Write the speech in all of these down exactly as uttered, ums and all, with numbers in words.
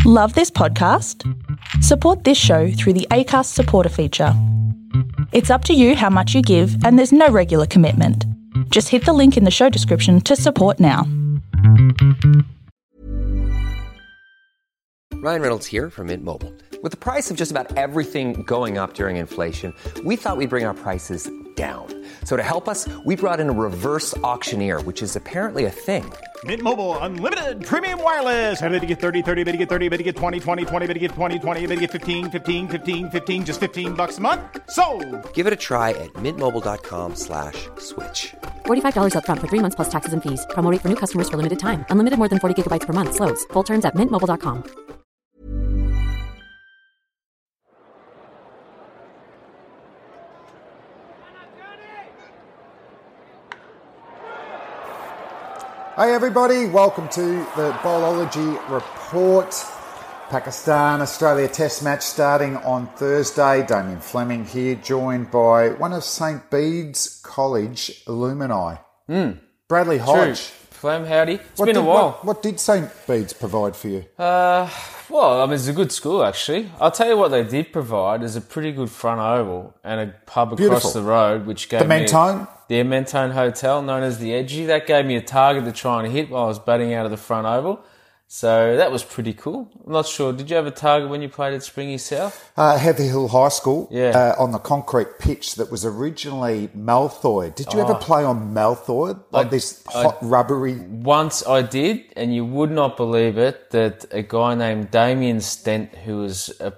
Love this podcast? Support this show through the Acast supporter feature. It's up to you how much you give, and there's no regular commitment. Just hit the link in the show description to support now. Ryan Reynolds here from Mint Mobile. With the price of just about everything going up during inflation, we thought we'd bring our prices down. So to help us, we brought in a reverse auctioneer, which is apparently a thing. Mint Mobile Unlimited Premium Wireless. How to get thirty, thirty, how to get thirty, how to get twenty, twenty, twenty, how to get twenty, twenty, how to get fifteen, fifteen, fifteen, fifteen, just fifteen bucks a month? Sold! Give it a try at mintmobile.com slash switch. forty-five dollars up front for three months plus taxes and fees. Promo rate for new customers for limited time. Unlimited more than forty gigabytes per month. Slows full terms at mint mobile dot com. Hey everybody, welcome to the Bowlology Report. Pakistan-Australia Test match starting on Thursday. Damien Fleming here, joined by one of Saint Bede's College alumni, Mm. Bradley Hodge. Flem, howdy. It's What been did, a while. What, what did Saint Bede's provide for you? Uh, well, I mean, it's a good school, actually. I'll tell you what they did provide is a pretty good front oval and a pub Beautiful. across the road, which gave The me... Mentone? The Mentone Hotel, known as the Edgy. That gave me a target to try and hit while I was batting out of the front oval. So that was pretty cool. I'm not sure. Did you have a target when you played at Springy South? Uh, Heather Hill High School, Yeah. uh, on the concrete pitch that was originally Malthoid. Did you Oh. ever play on Malthoid? Like I- this I- hot, rubbery... Once I did, and you would not believe it, that a guy named Damien Stent, who was a,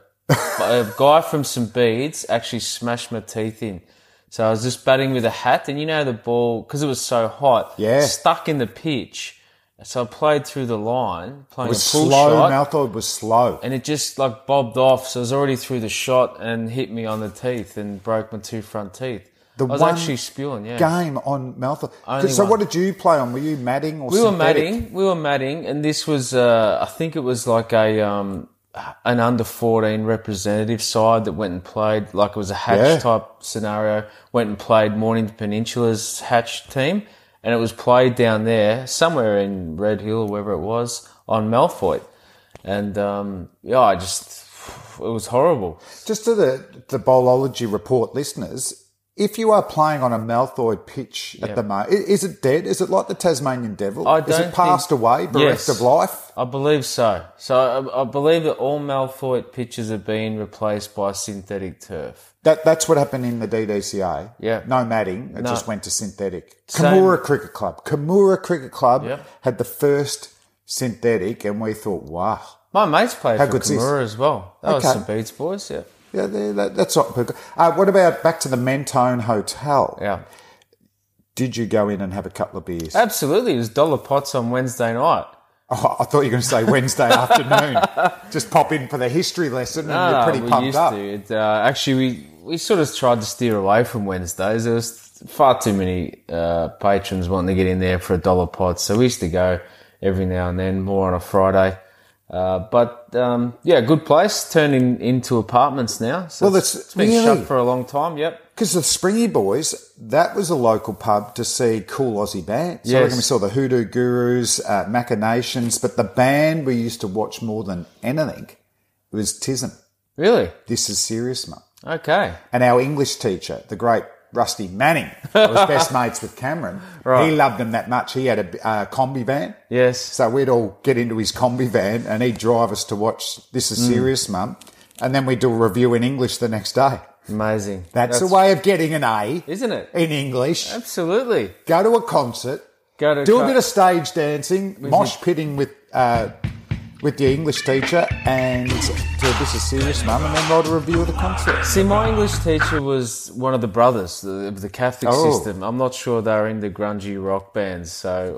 a guy from Saint Bede's, actually smashed my teeth in. So I was just batting with a hat, and you know the ball, because it was so hot, Yeah. stuck in the pitch. So I played through the line, playing It was a full slow, shot, Malthoid was slow. and it just like bobbed off. So I was already through the shot and hit me on the teeth and broke my two front teeth. The I was one actually spewing, yeah. Game on Malthoid. Only So one. what did you play on? Were you matting or We were synthetic? matting. We were matting, and this was, uh, I think it was like a um, an under fourteen representative side that went and played, like it was a hatch Yeah. type scenario. Went and played Mornington Peninsula's hatch team, and it was played down there somewhere in Red Hill or wherever it was on Malfoy, and um, yeah, I just it was horrible. Just to the, the Bowlology Report listeners, if you are playing on a Malthoid pitch at Yeah. the moment, is it dead? Is it like the Tasmanian Devil? I is don't it passed think- away, bereft Yes. of life? I believe so. So I, I believe that all Malfoy pitches are being replaced by synthetic turf. That That's what happened in the D D C A. Yeah. No matting. It No. just went to synthetic. Same. Kamura Cricket Club. Kamura Cricket Club Yep. had the first synthetic, and we thought, wow. My mates played How for good's this? Kamura as well. That was Okay. Saint Bede's boys, yeah. Yeah, they- that, that's not good. Uh, what about back to the Mentone Hotel? Yeah. Did you go in and have a couple of beers? Absolutely. It was dollar pots on Wednesday night. Oh, I thought you were going to say Wednesday afternoon. Just pop in for the history lesson and you're pretty we pumped used up. to. It, uh, actually, we, we sort of tried to steer away from Wednesdays. There was far too many uh, patrons wanting to get in there for a dollar pot. So we used to go every now and then, more on a Friday. Uh, but, um, yeah, good place. Turning into apartments now. So Well, it's, that's- it's been really? shut for a long time, yep. Because the Springy Boys, that was a local pub to see cool Aussie bands. So I Yes. reckon we saw the Hoodoo Gurus, uh, Machinations, but the band we used to watch more than anything was Tism. Really? This is serious, mate. Okay. And our English teacher, the great Rusty Manning, I was best mates with Cameron. Right. He loved them that much. He had a uh, combi van. Yes. So we'd all get into his combi van and he'd drive us to watch This Is Serious, Mum. And then we'd do a review in English the next day. Amazing. That's, a way of getting an A. Isn't it? In English. Absolutely. Go to a concert. Go to do co- a bit of stage dancing, mosh pitting with uh, with your English teacher, and do This Is Serious, Mum, and then write a review of the concert. See, my English teacher was one of the brothers the- of the Catholic Oh. system. I'm not sure they were into grungy rock bands, so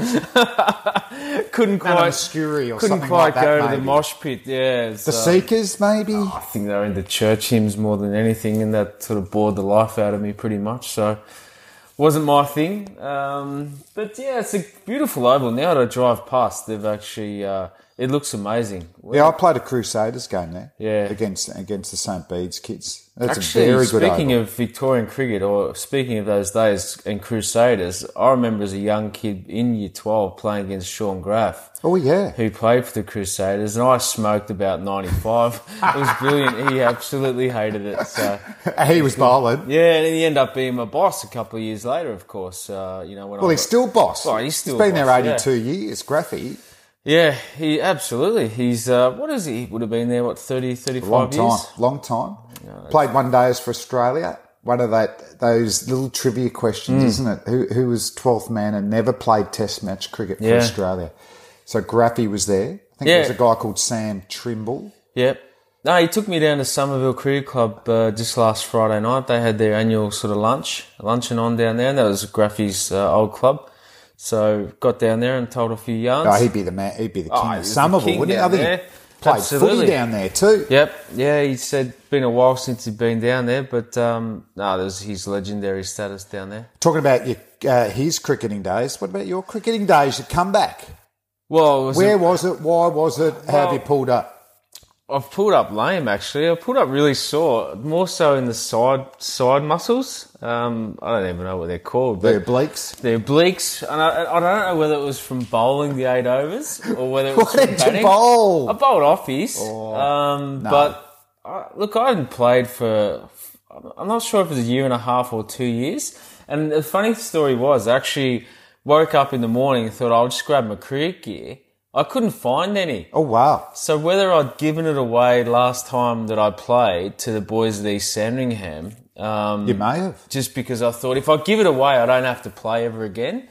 couldnn't None of quite Obscuri or couldn't something quite like that, go to the maybe. mosh pit. Yeah, The so Seekers, maybe? I think they were into church hymns more than anything, and that sort of bored the life out of me pretty much. So wasn't my thing. Um, but yeah, it's a beautiful oval. Now that I drive past, they've actually uh, it looks amazing. Yeah, I played a Crusaders game there. Yeah. Against against the Saint Bede's kids. That's Actually, a very good speaking oval. of Victorian cricket, or speaking of those days and Crusaders, I remember as a young kid in year twelve playing against Sean Graff, Oh, yeah. who played for the Crusaders, and I smoked about ninety-five. It was brilliant. He absolutely hated it. So He was bowling. yeah, and he ended up being my boss a couple of years later, of course. Uh, you know, when Well, I he's still boss. Oh, he's still He's been boss, there yeah. eighty-two years, Graffy. Yeah, he absolutely. He's uh, what is he? He would have been there what thirty, thirty-five Long time. years. Long time. Played one days for Australia. One of that those little trivia questions, Mm. isn't it? Who who was twelfth man and never played Test match cricket for Yeah. Australia? So Graffy was there. I think Yeah. there was a guy called Sam Trimble. Yep. No, he took me down to Somerville Cricket Club uh, just last Friday night. They had their annual sort of lunch, luncheon on down there, and that was Graffy's uh, old club. So got down there and told a few yarns. Oh, he'd be the man. He'd be the king Oh, he of was the Somerville, king wouldn't he? I down think there. he played Absolutely. footy down there too. Yep. Yeah, he said been a while since he'd been down there, but um, no, there's his legendary status down there. Talking about your, uh, his cricketing days, what about your cricketing days? You come back. Well, it was Where a- was it? Why was it? How have you Well- pulled up? I've pulled up lame actually. I pulled up really sore, more so in the side side muscles. Um, I don't even know what they're called, The but obliques. the obliques. And I, I don't know whether it was from bowling the eight overs or whether it was What from did you batting. bowl? I bowled offies. um, no. But I, look, I hadn't played for. I'm not sure if it was a year and a half or two years. And the funny story was, I actually woke up in the morning and thought I'll just grab my cricket gear. I couldn't find any. Oh, wow. So whether I'd given it away last time that I played to the boys at East Sandringham, um, You may have. just because I thought if I give it away, I don't have to play ever again.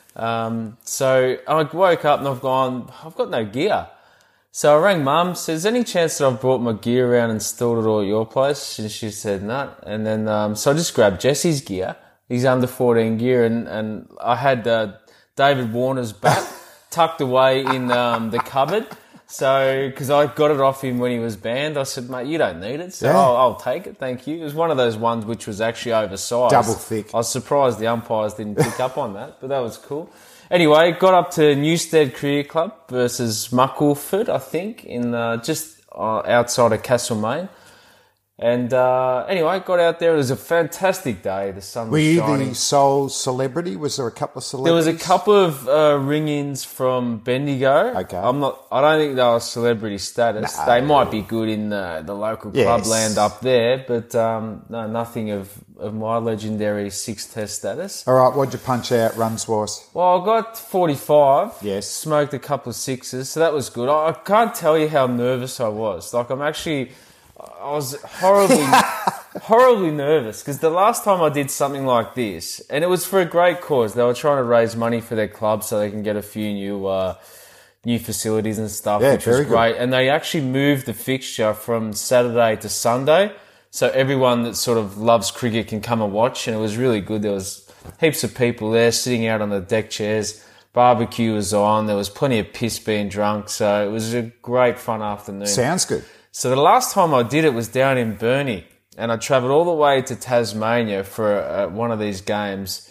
Um, so I woke up and I've gone, I've got no gear. So I rang Mum, says, any chance that I've brought my gear around and stored it all at your place? And she said, no. And then, um, so I just grabbed Jesse's gear, his under fourteen gear, and, and I had, uh, David Warner's bat tucked away in, um, the cupboard. So, because I got it off him when he was banned, I said, mate, you don't need it. So Yeah. I'll, I'll take it, thank you. It was one of those ones which was actually oversized. Double thick. I was surprised the umpires didn't pick up on that, but that was cool. Anyway, got up to Newstead Cricket Club versus Muckleford, I think, in uh, just uh, outside of Castlemaine. And uh, anyway, got out there. It was a fantastic day. The sun Were was you shining. the sole celebrity? Was there a couple of There was celebrities? a couple of uh, ring-ins from Bendigo. Okay. I'm not. I don't think they were celebrity status. No. They might be good in the, the local Yes. clubland up there, but um, no, nothing of, of my legendary six-test status. All right, what'd you punch out runs-wise? Well, I got forty-five. Yes. Smoked a couple of sixes, so that was good. I, I can't tell you how nervous I was. Like, I'm actually, I was horribly, horribly nervous because the last time I did something like this, and it was for a great cause. They were trying to raise money for their club so they can get a few new, uh, new facilities and stuff, Yeah, which was very good. great. And they actually moved the fixture from Saturday to Sunday. So everyone that sort of loves cricket can come and watch, and it was really good. There was heaps of people there sitting out on the deck chairs. Barbecue was on. There was plenty of piss being drunk. So it was a great fun afternoon. Sounds good. So the last time I did it was down in Burnie, and I travelled all the way to Tasmania for uh, one of these games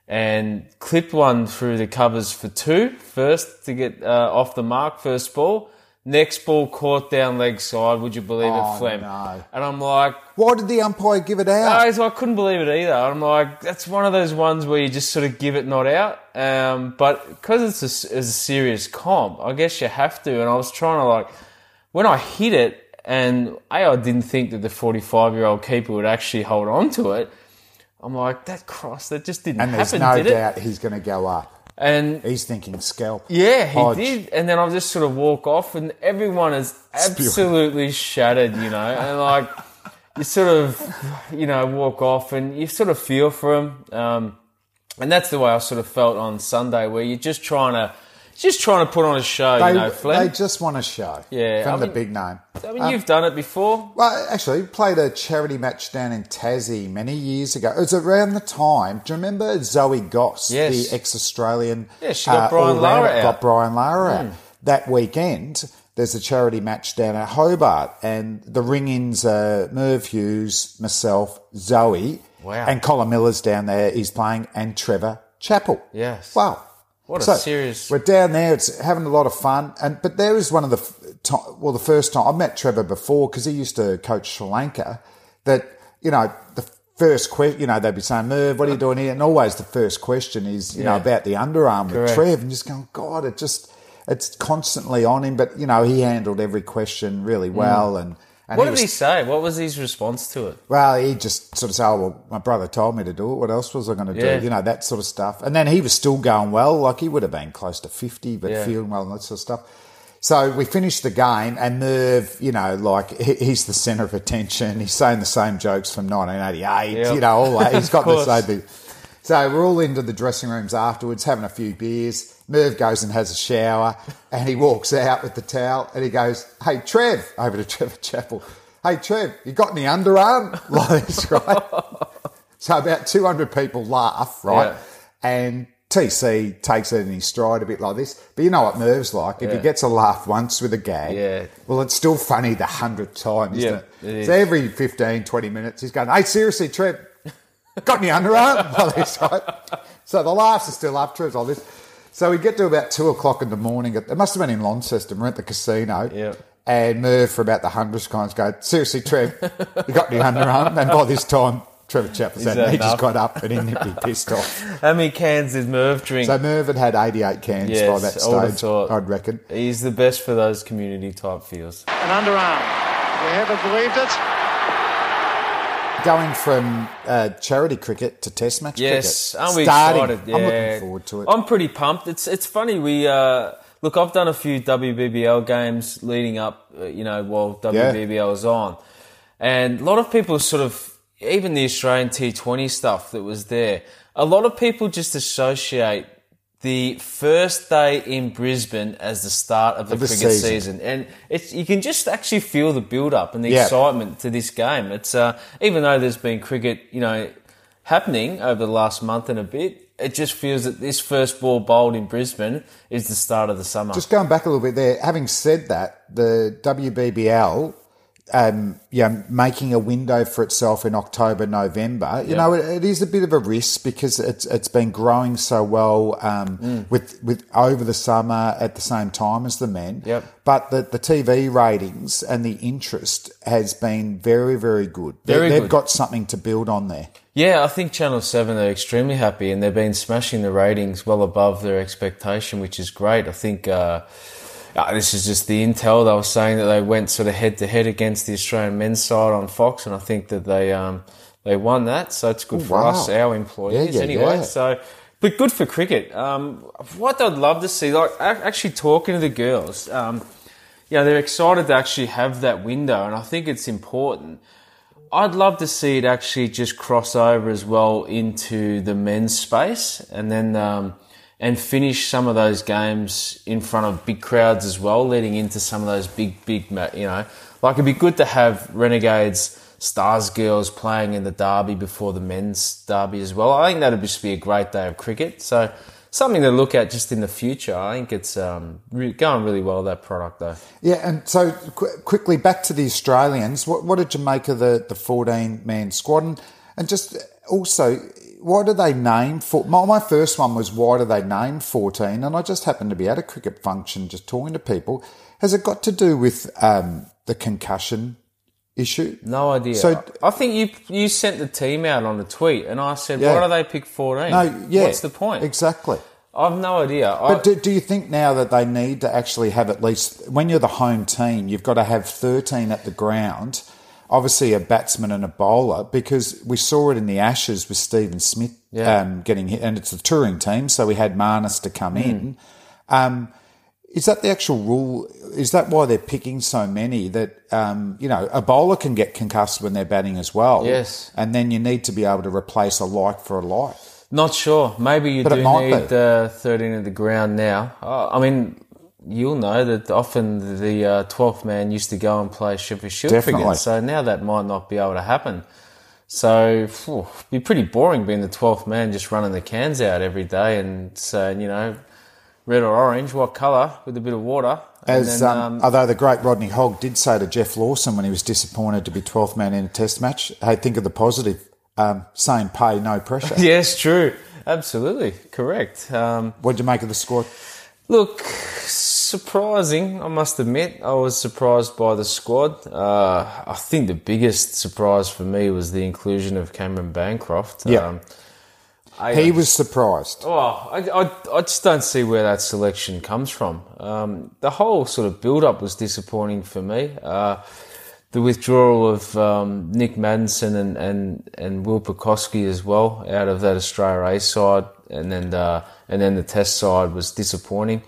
and clipped one through the covers for two first to get uh, off the mark, first ball. Next ball caught down leg side, would you believe Oh, it, Flem? no. And I'm like, Why did the umpire give it out? guys, I couldn't believe it either. I'm like, that's one of those ones where you just sort of give it not out. Um, but because it's a, it's a serious comp, I guess you have to. And I was trying to like, when I hit it, and A, I didn't think that the forty-five-year-old keeper would actually hold on to it. I'm like, that cross, that just didn't and there's happen, no did doubt it? he's going to go up. And He's thinking scalp. yeah, he Hodge. did. And then I just sort of walk off, and everyone is absolutely shattered, you know. And like, you sort of, you know, walk off, and you sort of feel for him. Um, and that's the way I sort of felt on Sunday, where you're just trying to, just trying to put on a show, They, you know, Flem. they just want to show Yeah, from I the mean- big name. I mean, you've done it before. Well, actually, played a charity match down in Tassie many years ago. It was around the time. Do you remember Zoe Goss, Yes. the ex-Australian? Yeah, she got Brian all-rounder, Lara out. Got Brian Lara out. That weekend, there's a charity match down at Hobart, and the ring-ins are Merv Hughes, myself, Zoe, Wow. and Colin Miller's down there. He's playing, and Trevor Chappell. Yes. Wow. What a so serious... We're down there. It's having a lot of fun. And But there was one of the... To- well, the first time... I met Trevor before because he used to coach Sri Lanka. That, you know, the first question... You know, they'd be saying, Merv, what are you doing here? And always the first question is, you yeah. know, about the underarm Correct. with Trev. And just going, God, it just... It's constantly on him. But, you know, he handled every question really well. Mm. and. And what he did was, he say? What was his response to it? Well, he just sort of said, oh, well, my brother told me to do it. What else was I going to yeah. do? You know, that sort of stuff. And then he was still going well. Like, he would have been close to fifty, but yeah. feeling well and that sort of stuff. So we finished the game, and Merv, you know, like, he, he's the centre of attention. He's saying the same jokes from nineteen eighty-eight, yep. you know, all that. He's got the same thing. So we're all into the dressing rooms afterwards, having a few beers. Merv goes and has a shower, and he walks out with the towel, and he goes, hey, Trev, over to Trevor Chappell. Hey, Trev, you got any underarm? Like this, right? So about two hundred people laugh, right? Yeah. And T C takes it in his stride a bit like this. But you know what Merv's like. If yeah. he gets a laugh once with a gag, yeah. well, it's still funny the hundredth time, isn't yeah, it? it is. So every fifteen, twenty minutes, he's going, hey, seriously, Trev, got any underarm? Like this, right? So the laughs are still up, Trev's like this. So we get to about two o'clock in the morning. It must have been in Launceston. We're at the casino. Yeah. And Merv, for about the hundredth times, go, seriously, Trev, you got any underarm? And by this time, Trevor Chappell said, he just got up and he'd be pissed off. How many cans did Merv drink? So Merv had had eighty-eight cans yes, by that stage, thought, I'd reckon. He's the best for those community type feels. An underarm. We haven't believed it. Going from uh, charity cricket to test match yes, cricket. Aren't we Starting. excited? Yeah. I'm looking forward to it. I'm pretty pumped. It's it's funny, we... Uh, Look, I've done a few W B B L games leading up, uh, you know, while W B B L was on. And a lot of people sort of, even the Australian T twenty stuff that was there, a lot of people just associate the first day in Brisbane as the start of the, of the cricket season. season. And it's, you can just actually feel the build-up and the yeah. excitement to this game. It's uh, even though there's been cricket, you know, happening over the last month and a bit, it just feels that this first ball bowled in Brisbane is the start of the summer. Just going back a little bit there, having said that, the W B B L, um, you know, making a window for itself in October, November, you yep. know, it, it is a bit of a risk because it's it's been growing so well um, mm. with with over the summer at the same time as the men. Yep. But the, the T V ratings and the interest has been very, very good. Very they, they've good. got something to build on there. Yeah, I think Channel seven are extremely happy and they've been smashing the ratings well above their expectation, which is great. I think uh, uh, this is just the intel. They were saying that they went sort of head-to-head against the Australian men's side on Fox, and I think that they um, they won that, so it's good oh, for wow. us, our employees yeah, yeah, anyway. Yeah. So, but good for cricket. Um, what I'd love to see, like actually talking to the girls, um, you know, they're excited to actually have that window, and I think it's important. I'd love to see it actually just cross over as well into the men's space and then um, and finish some of those games in front of big crowds as well, leading into some of those big, big, you know. Like it'd be good to have Renegades, Stars girls playing in the derby before the men's derby as well. I think that'd just be a great day of cricket. So something to look at just in the future. I think it's um, re- going really well, that product, though. Yeah, and so qu- quickly back to the Australians. What, what did you make of the, the fourteen-man squad? And, and just also, why do they name... For, my, my first one was, why do they name fourteen? And I just happened to be at a cricket function just talking to people. Has it got to do with um, the concussion issue? No idea. So I think you you sent the team out on a tweet, and I said, yeah. "Why do they pick fourteen? No, yeah, what's the point?" Exactly. I've no idea. But I, do, do you think now that they need to actually have at least, when you're the home team, you've got to have thirteen at the ground, obviously a batsman and a bowler, because we saw it in the Ashes with Stephen Smith yeah. um, getting hit, and it's a touring team, so we had Marnus to come mm. in. Um, Is that the actual rule? Is that why they're picking so many? That, um, you know, a bowler can get concussed when they're batting as well. Yes. And then you need to be able to replace a like for a like. Not sure. Maybe you but do need uh, thirteen at the ground now. Uh, I mean, you'll know that often the uh, twelfth man used to go and play Sheffield Shield Definitely. cricket. So now that might not be able to happen. So phew, it'd be pretty boring being the twelfth man just running the cans out every day and saying, you know, red or orange, what colour, with a bit of water. As then, um, um, although the great Rodney Hogg did say to Jeff Lawson when he was disappointed to be twelfth man in a test match, hey, think of the positive, um, same pay, no pressure. Yes, true. Absolutely, correct. Um, What did you make of the squad? Look, surprising, I must admit. I was surprised by the squad. Uh, I think the biggest surprise for me was the inclusion of Cameron Bancroft. Yeah. Um, I, He was surprised. Oh, I, I, I just don't see where that selection comes from. Um, the whole sort of build-up was disappointing for me. Uh, the withdrawal of um, Nick Maddinson and, and, and Will Pekoski as well out of that Australia A side, and then uh, and then the Test side was disappointing.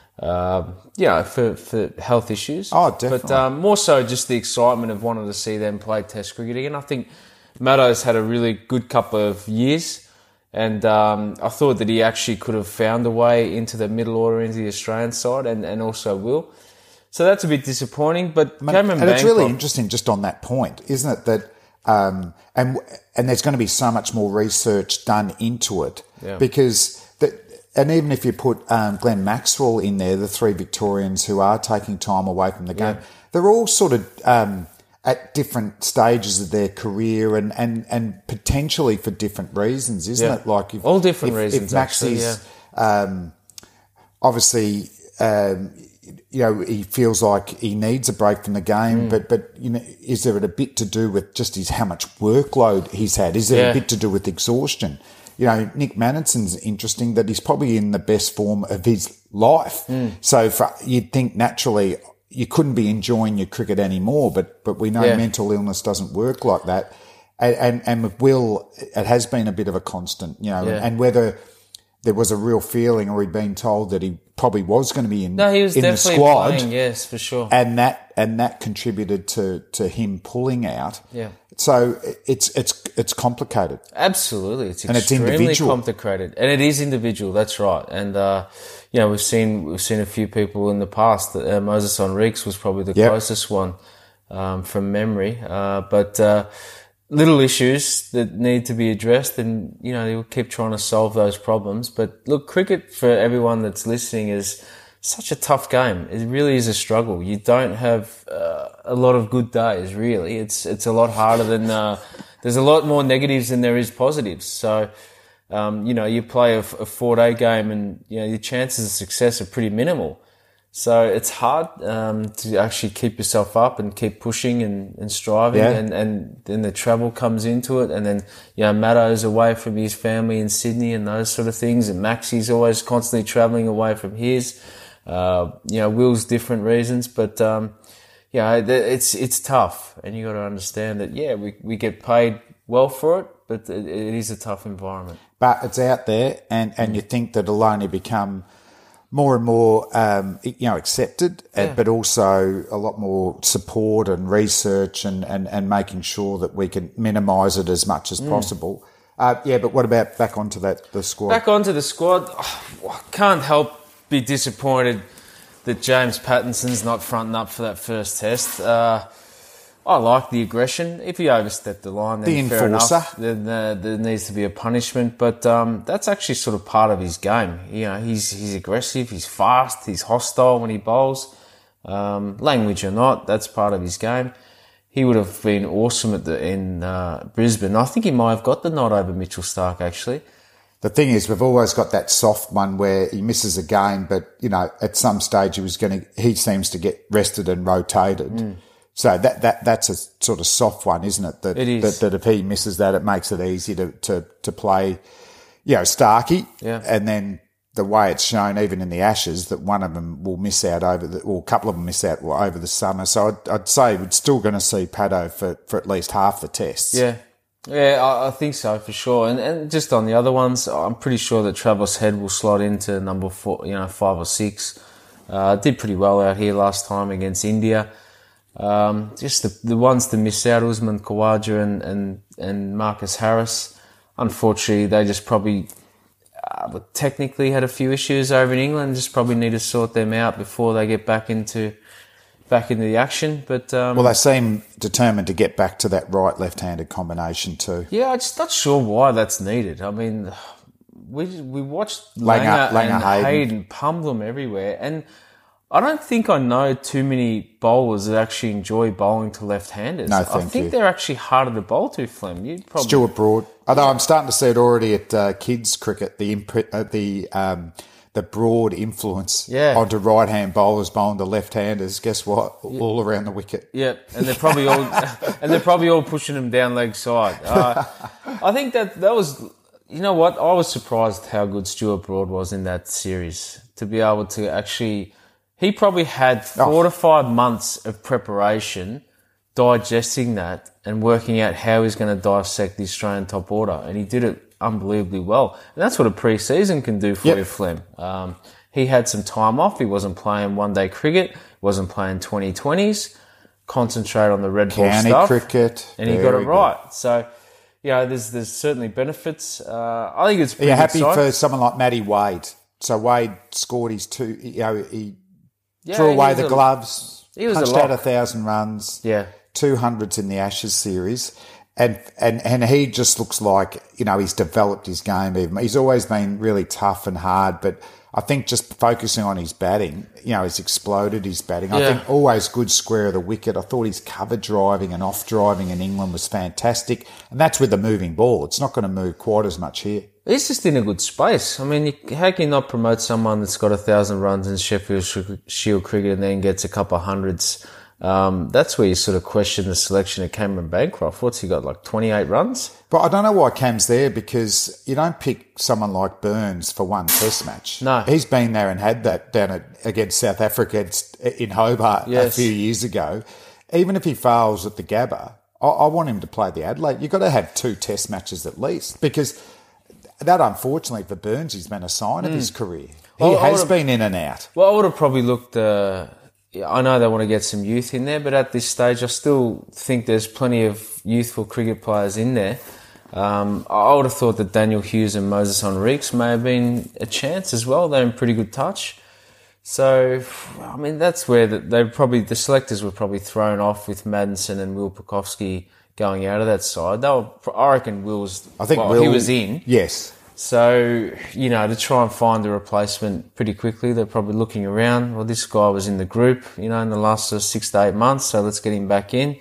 Uh, yeah, for, for health issues. Oh, definitely. But um, more so just the excitement of wanting to see them play Test cricket again. I think Maddo's had a really good couple of years. And um, I thought that he actually could have found a way into the middle order, into the Australian side, and, and also will. So that's a bit disappointing. But I mean, Cameron and it's really Bancroft- interesting just on that point, isn't it? That um, and and there's going to be so much more research done into it Yeah. because that, and even if you put um, Glenn Maxwell in there, the three Victorians who are taking time away from the game, Yeah. they're all sort of um, at different stages of their career and, and, and potentially for different reasons, isn't Yeah. it? Like if, All different if, reasons, If Maxie's actually, um, obviously. Um, you know, he feels like he needs a break from the game, Mm. but, but, you know, is there a bit to do with just his, how much workload he's had? Is there Yeah. a bit to do with exhaustion? You know, Nick Maddison's interesting that he's probably in the best form of his life. Mm. So for, you'd think naturally you couldn't be enjoying your cricket anymore, but, but we know Yeah. mental illness doesn't work like that. And, and, and with Will, it has been a bit of a constant, you know, Yeah. and whether there was a real feeling or he'd been told that he probably was going to be in, No, he was in the definitely squad. playing, yes, for sure. And that and that contributed to, to him pulling out. Yeah. So it's it's it's complicated. Absolutely, it's And it's extremely individual. complicated, and it is individual. That's right, and uh, you know we've seen we've seen a few people in the past. Uh, Moses Enriques was probably the Yep. closest one um, from memory, uh, but uh, little issues that need to be addressed, and you know you'll keep trying to solve those problems. But look, cricket for everyone that's listening is such a tough game. It really is a struggle. You don't have uh, a lot of good days, really. It's it's a lot harder than. Uh, there's a lot more negatives than there is positives. So, um, you know, you play a, a four-day game, and you know your chances of success are pretty minimal. So it's hard um, to actually keep yourself up and keep pushing and, and striving, Yeah. and, and then the travel comes into it, and then you know Maddo's away from his family in Sydney and those sort of things, and Maxie's always constantly travelling away from his. Uh, you know, Will's different reasons, but um, yeah, it's it's tough, and you got to understand that. Yeah, we we get paid well for it, but it, it is a tough environment. But it's out there, and, and you think that it'll only become more and more, um, you know, accepted, Yeah. and, but also a lot more support and research and, and, and making sure that we can minimise it as much as possible. Uh, yeah, but what about back onto that the squad? Back onto the squad, oh, I can't help be disappointed that James Pattinson's not fronting up for that first test. Uh, I like the aggression. If he overstepped the line, then The fair enforcer. enough. Then uh, there needs to be a punishment. But um, that's actually sort of part of his game. You know, he's he's aggressive, he's fast, he's hostile when he bowls. Um, language or not, that's part of his game. He would have been awesome at the in uh, Brisbane. I think he might have got the nod over Mitchell Stark, actually. The thing is, we've always got that soft one where he misses a game, but, you know, at some stage he was going to, he seems to get rested and rotated. Mm. So that, that, that's a sort of soft one, isn't it? That, It is. That, that if he misses that, it makes it easy to, to, to play, you know, Starkey. Yeah. And then the way it's shown, even in the Ashes, that one of them will miss out over the, or a couple of them miss out over the summer. So I'd, I'd say we're still going to see Paddo for, for at least half the tests. Yeah. Yeah, I, I think so for sure. And and just on the other ones, I'm pretty sure that Travis Head will slot into number four, you know, five or six. Uh, did pretty well out here last time against India. Um, just the the ones to miss out, Usman Khawaja and, and, and Marcus Harris. Unfortunately, they just probably uh, technically had a few issues over in England. Just probably need to sort them out before they get back into back into the action. But um, Well, they seem determined to get back to that right left-handed combination too. yeah, I'm just not sure why that's needed. I mean, we we watched Langer- Langer, Langer and Hayden. Hayden. Hayden pummel them everywhere, and I don't think I know too many bowlers that actually enjoy bowling to left-handers. No, I thank think you. they're actually harder to bowl to, Flem. You'd probably... Stuart Broad. Although I'm starting to see it already at uh, kids cricket, the imp- uh, the um, the broad influence Yeah. onto right-hand bowlers bowling to left-handers. Guess what? All around the wicket. Yeah, and they're probably all and they're probably all pushing them down leg side. Uh, I think that that was, you know what? I was surprised how good Stuart Broad was in that series to be able to actually. He probably had four Oh. to five months of preparation, digesting that and working out how he's going to dissect the Australian top order, and he did it unbelievably well. And that's what a pre-season can do for Yep. you, Flem. Um, he had some time off. He wasn't playing one-day cricket, wasn't playing twenty twenties, concentrate on the red ball County stuff. cricket. And he got Very it right. So, yeah, there's there's certainly benefits. Uh, I think it's Are pretty you happy exciting. for someone like Matty Wade? So Wade scored his two, you know, he Yeah, threw he away was the a- gloves, he was a punched out lock. a thousand runs, Yeah. two hundreds in the Ashes series. And, and, and he just looks like, you know, he's developed his game even. He's always been really tough and hard, but I think just focusing on his batting, you know, he's exploded his batting. I Yeah. think always good square of the wicket. I thought his cover driving and off driving in England was fantastic. And that's with the moving ball. It's not going to move quite as much here. He's just in a good space. I mean, you, how can you not promote someone that's got a thousand runs in Sheffield Sh- Shield cricket and then gets a couple of hundreds? Um, that's where you sort of question the selection of Cameron Bancroft. What's he got, like twenty-eight runs? But I don't know why Cam's there, because you don't pick someone like Burns for one test match. No. He's been there and had that down at, against South Africa in Hobart Yes. a few years ago. Even if he fails at the Gabba, I, I want him to play the Adelaide. You've got to have two test matches at least, because that, unfortunately, for Burns, has been a sign of his career. He Well, I has would've- been in and out. Well, I would have probably looked... Uh, yeah, I know they want to get some youth in there, but at this stage, I still think there's plenty of youthful cricket players in there. Um, I would have thought that Daniel Hughes and Moses Henriques may have been a chance as well. They're in pretty good touch. So, I mean, that's where the, they probably the selectors were probably thrown off with Madison and Will Pukowski going out of that side. They were, I reckon Will's, I think well, Will, he was in. Yes. So, you know, to try and find a replacement pretty quickly, they're probably looking around. Well, this guy was in the group, you know, in the last sort of six to eight months, so let's get him back in.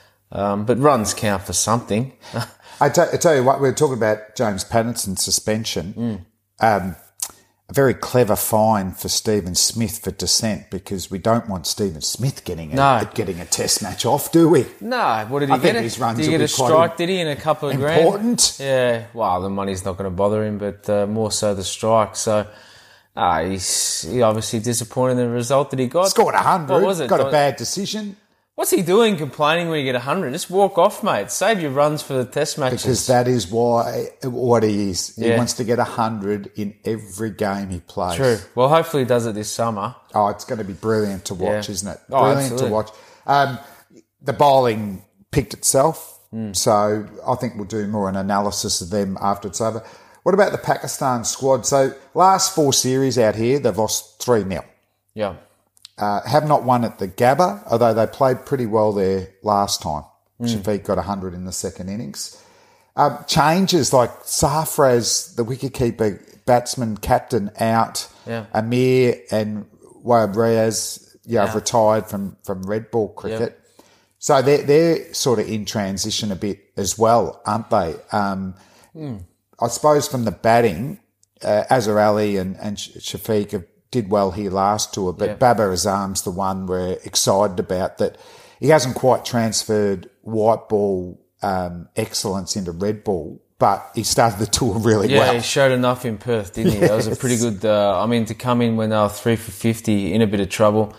Um, but runs count for something. I, t- I tell you what, we were talking about James Pattinson's suspension. Um, a very clever fine for Stephen Smith for dissent, because we don't want Stephen Smith getting a, No. getting a test match off, do we? No, what did he I get? think it? his runs did he will get be a quite strike, did he, in a couple of grand? Important. Yeah, well, the money's not going to bother him, but uh, more so the strike. So, uh, he's he obviously disappointed in the result that he got. Scored one hundred, What was it? got a bad decision, What's he doing complaining when you get one hundred? Just walk off, mate. Save your runs for the test matches. because that is why what he is. He Yeah. wants to get one hundred in every game he plays. True. Well, hopefully he does it this summer. Oh, it's going to be brilliant to watch, Yeah. isn't it? Oh, Brilliant absolutely. to watch. Um, the bowling picked itself, Hmm. so I think we'll do more an analysis of them after it's over. What about the Pakistan squad? So last four series out here, they've lost three nil. Yeah. Uh, have not won at the Gabba, although they played pretty well there last time. Mm. Shafiq got one hundred in the second innings. Um, changes like Safraz, the wicketkeeper, batsman, captain, out. Yeah. Amir and Wahab Riaz, you know, have Yeah. retired from, from red ball cricket. So they're, they're sort of in transition a bit as well, aren't they? Um, Mm. I suppose from the batting, uh, Azhar Ali and, and Shafiq have did well here last tour, but Yeah. Babar Azam's the one we're excited about, that he hasn't quite transferred white ball um, excellence into red ball, but he started the tour really Yeah, well. he showed enough in Perth, didn't he? That was a pretty good, uh, I mean, to come in when they were three for fifty, in a bit of trouble.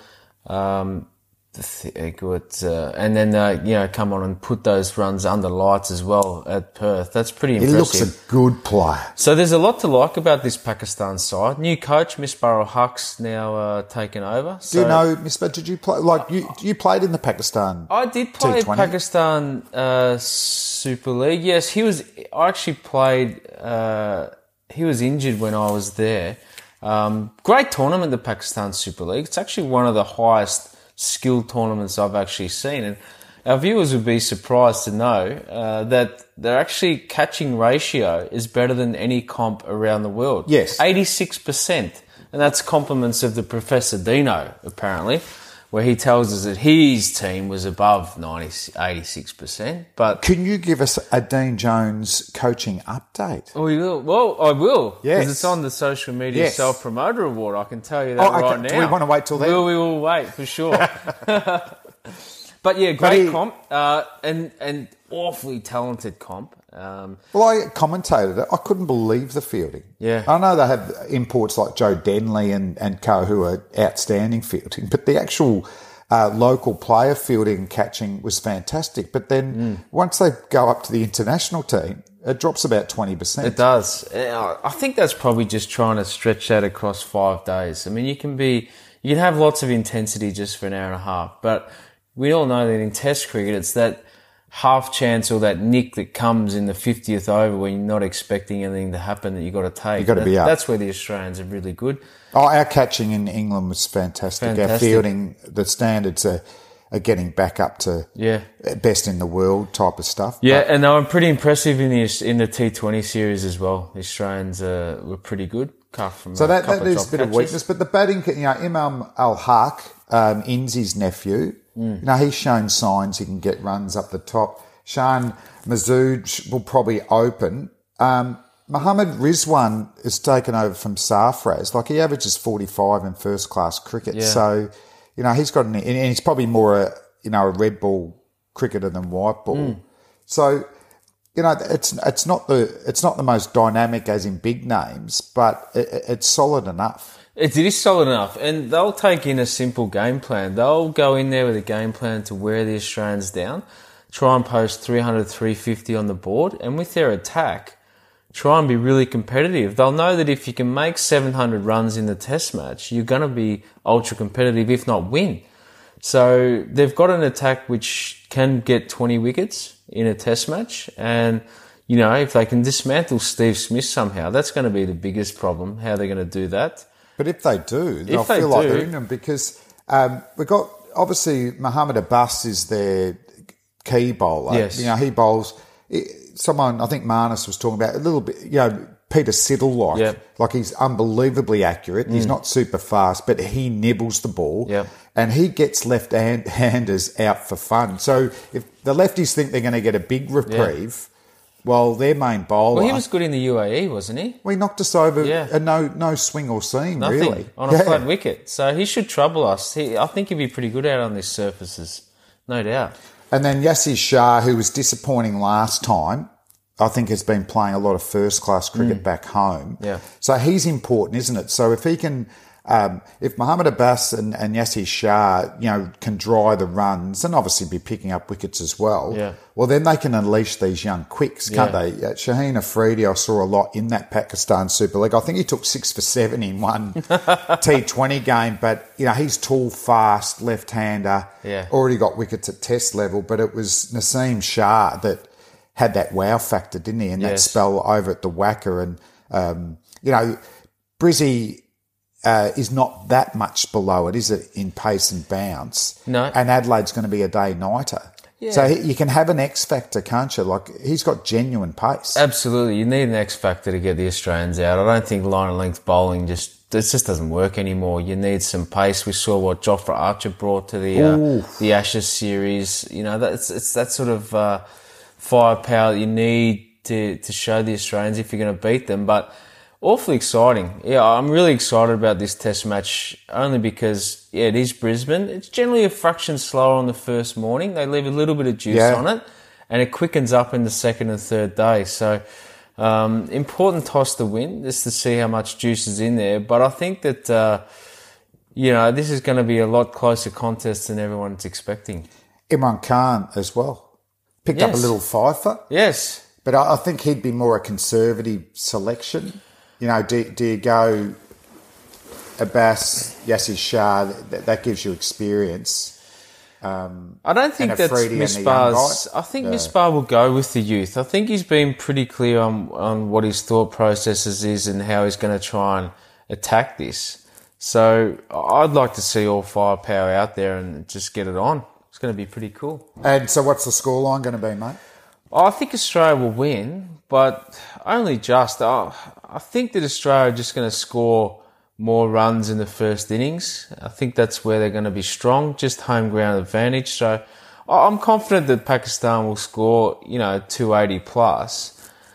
Um, th- good, uh, and then, uh, you know, come on and put those runs under lights as well at Perth. That's pretty He impressive. looks a good player. So there's a lot to like about this Pakistan side. New coach, Misbah Huq's now uh, taken over. Do So you know, Mister Did you play, like, you you played in the Pakistan? I did play T twenty? Pakistan uh, Super League. Yes, he was. I actually played. Uh, he was injured when I was there. Um, great tournament, the Pakistan Super League. It's actually one of the highest skill tournaments I've actually seen, and our viewers would be surprised to know uh, that their actually catching ratio is better than any comp around the world. Yes. eighty-six percent. And that's compliments of the Professor Dino, apparently, where he tells us that his team was above ninety, eighty-six percent. But can you give us a Dean Jones coaching update? Oh, you will? Well, I will. Yes. Because it's on the social media Yes. self-promoter award. I can tell you that Oh, okay. right now. Do we want to wait till then? Will we will wait, for sure. But yeah, great he- comp. Uh, and, and awfully talented comp. Um, Well, I commentated it. I couldn't believe the fielding. Yeah. I know they have imports like Joe Denley and, and co who are outstanding fielding, but the actual uh, local player fielding and catching was fantastic. But then Mm. once they go up to the international team, it drops about twenty percent. It does. Uh, I think that's probably just trying to stretch that across five days. I mean, you can be, you can have lots of intensity just for an hour and a half, but we all know that in Test cricket, it's that half chance or that nick that comes in the fiftieth over when you're not expecting anything to happen that you've got to take. You've got to That- be up. That's where the Australians are really good. Oh, our catching in England was fantastic. Our Fantastic. fielding, the standards are, are getting back up to Yeah. best in the world type of stuff. Yeah, But- and they were pretty impressive in the in the T twenty series as well. The Australians uh, were pretty good. Apart from So a that, couple that of is a drop bit of catches. weakness. But the batting, you know, Imam Al-Haq, um, Inzi's nephew, Mm. you know, he's shown signs he can get runs up the top. Shan Mazood will probably open. Um, Mohammad Rizwan has taken over from Sarfraz. Like, he averages forty-five in first-class cricket. Yeah. So, you know, he's got an... And he's probably more a, you know, a red ball cricketer than white ball. Mm. So... You know, it's it's not the it's not the most dynamic as in big names, but it, it's solid enough. It is solid enough, and they'll take in a simple game plan. They'll go in there with a game plan to wear the Australians down, try and post three hundred, three fifty on the board, and with their attack, try and be really competitive. They'll know that if you can make seven hundred runs in the Test match, you're going to be ultra competitive, if not win. So they've got an attack which can get twenty wickets in a Test match, and you know, if they can dismantle Steve Smith somehow, that's going to be the biggest problem. How they're going to do that? But if they do, they'll If they feel like do- they're in them because um, we've got obviously Mohammad Abbas is their key bowler. Yes. You know, he bowls. Someone I think Marnus was talking about a little bit. You know, Peter Siddle like Yep. like he's unbelievably accurate. He's not super fast, but he nibbles the ball. Yep. And he gets left-handers out for fun. So if the lefties think they're going to get a big reprieve, well, their main bowler. Well, he was good in the U A E, wasn't he? Well, he knocked us over. Yeah. Uh, no, no swing or seam, Nothing really. on a Yeah. flat wicket. So he should trouble us. He, I think he'd be pretty good out on these surfaces, no doubt. And then Yasir Shah, who was disappointing last time, I think has been playing a lot of first-class cricket back home. Yeah. So he's important, isn't it? So if he can, um, if Mohammad Abbas and, and Yasir Shah, you know, can dry the runs and obviously be picking up wickets as well, Yeah. well, then they can unleash these young quicks, can't Yeah. they? Uh, Shaheen Afridi, I saw a lot in that Pakistan Super League. I think he took six for seven in one T twenty game, but, you know, he's tall, fast, left-hander, Yeah. already got wickets at Test level, but it was Naseem Shah that had that wow factor, didn't he? And that Yes. spell over at the Wacker. And, um, you know, Brizzy uh, is not that much below it, is it, in pace and bounce? No. And Adelaide's going to be a day-nighter. Yeah. So he, you can have an X factor, can't you? Like, he's got genuine pace. Absolutely. You need an X factor to get the Australians out. I don't think line and length bowling just, it just doesn't work anymore. You need some pace. We saw what Jofra Archer brought to the, uh, the Ashes series. You know, that's, it's that sort of, uh, firepower you need to, to show the Australians if you're going to beat them. But awfully exciting. Yeah, I'm really excited about this Test match only because, yeah, it is Brisbane. It's generally a fraction slower on the first morning. They leave a little bit of juice Yeah. on it, and it quickens up in the second and third day. So, um, important toss to win, just to see how much juice is in there. But I think that, uh, you know, this is going to be a lot closer contest than everyone's expecting. Imran Khan as well. Picked up a Yes. little fifer. Yes. But I, I think he'd be more a conservative selection. You know, do, do you go Abbas, Yasir Shah? That, that gives you experience. Um, I don't think and that's Afridi and the young Misbah's. guy. I think Yeah. Misbah will go with the youth. I think he's been pretty clear on, on what his thought processes is and how he's going to try and attack this. So I'd like to see all firepower out there and just get it on. It's going to be pretty cool. And so what's the scoreline going to be, mate? I think Australia will win, but only just. I, I think that Australia are just going to score more runs in the first innings. I think that's where they're going to be strong, just home ground advantage. So I'm confident that Pakistan will score, you know, two eighty plus.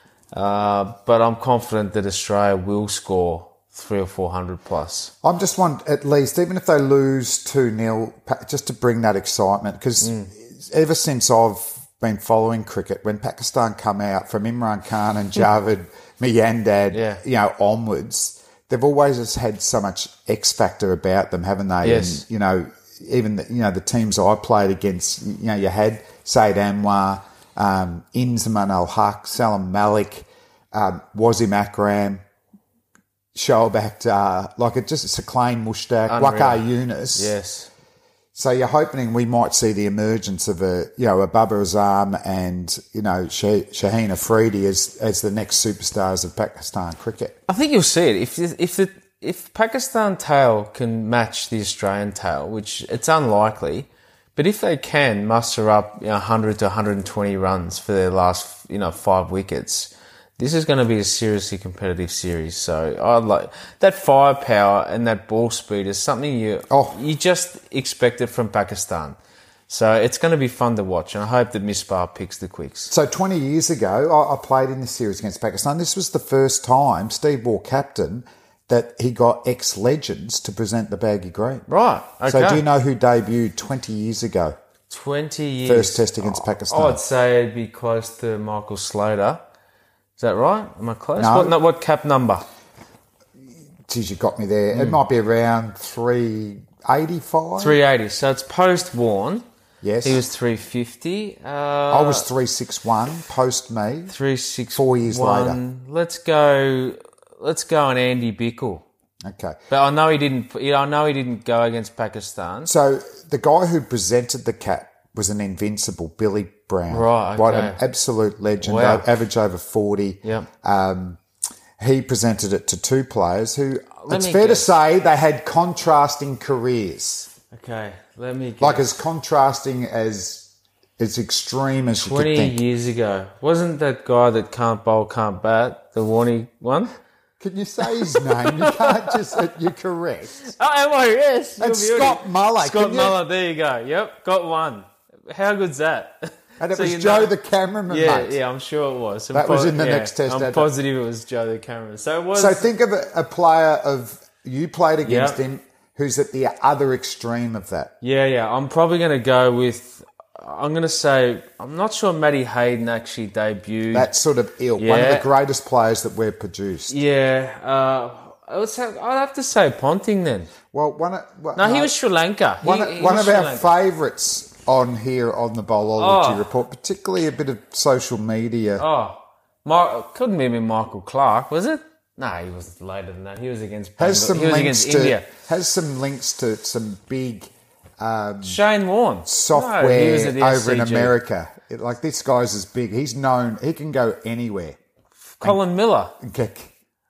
Uh, but I'm confident that Australia will score three or four hundred plus. I'm just one, at least, even if they lose two nil, just to bring that excitement, because mm. ever since I've been following cricket, when Pakistan come out from Imran Khan and Javed Miyandad, yeah. you know, onwards, they've always just had so much X factor about them, haven't they? Yes. And, you know, even the, you know the teams I played against, you know, you had Saeed Anwar, um, Inzamam Al-Haq, Salam Malik, um, Wasim Akram, Shoaib Akhtar, like it just Saqlain Mushtaq, Waqar Yunus. Yes. So you're hoping we might see the emergence of a, you know, a Babar Azam and, you know, Shaheen Afridi as as the next superstars of Pakistan cricket. I think you'll see it if if the if Pakistan tail can match the Australian tail, which it's unlikely, but if they can muster up, you know, one hundred to one hundred twenty runs for their last, you know, five wickets, this is going to be a seriously competitive series. So I like that firepower and that ball speed is something you oh. you just expect it from Pakistan. So it's going to be fun to watch, and I hope that Misbah picks the quicks. So twenty years ago, I, I played in this series against Pakistan. This was the first time Steve Waugh captain that he got ex-legends to present the baggy green. Right. Okay. So do you know who debuted twenty years ago? twenty years. First test against Pakistan. I'd say it'd be close to Michael Slater. Is that right? Am I close? No. What, no, what cap number? Geez, you got me there. Mm. It might be around three eighty-five. three eighty. So it's post-Warne. Yes. He was three fifty. Uh, I was three sixty-one, post me. three sixty-one. Four years later. Let's go, let's go on Andy Bickle. Okay. But I know he didn't, you know, I know he didn't go against Pakistan. So the guy who presented the cap was an invincible, Billy Brown. Right, okay. What an absolute legend. Wow. Average over forty. Yep. Um, he presented it to two players who, Let it's me fair guess. to say, they had contrasting careers. Okay, let me guess. Like as contrasting as, as extreme as you could twenty think. years ago. Wasn't that guy that can't bowl, can't bat, the Warnie one? Can you say his name? You can't just, you're correct. Oh, am I? Yes. It's You're Scott beauty. Muller. Scott Can you- Muller, there you go. Yep, got one. How good's that? And it So was you Joe know- the cameraman, Yeah, mate. yeah, I'm sure it was. I'm That was po- in the yeah, next test, I'm hadn't it? positive it was Joe the cameraman. So it was. So think of a, a player of, you played against Yeah. him, who's at the other extreme of that. Yeah, yeah. I'm probably going to go with. I'm going to say. I'm not sure Matty Hayden actually debuted. That sort of ilk. One of Yeah. the greatest players that we've produced. Yeah. Uh, I would say, I'd have to say Ponting then. Well, one of, well, No, he was Sri Lanka. He- one, of- he one was of Sri our Lanka. favourites on here on the Bowlology Oh. Report, particularly a bit of social media. Oh, Mar- couldn't be Michael Clark, was it? No, he was later than that. He was against. has some he was links against to India. has some links to some big um, Shane Warne. software No, he was at the over in S C G. America. It, like this guy's as big. He's known. He can go anywhere. Colin Miller. And kick.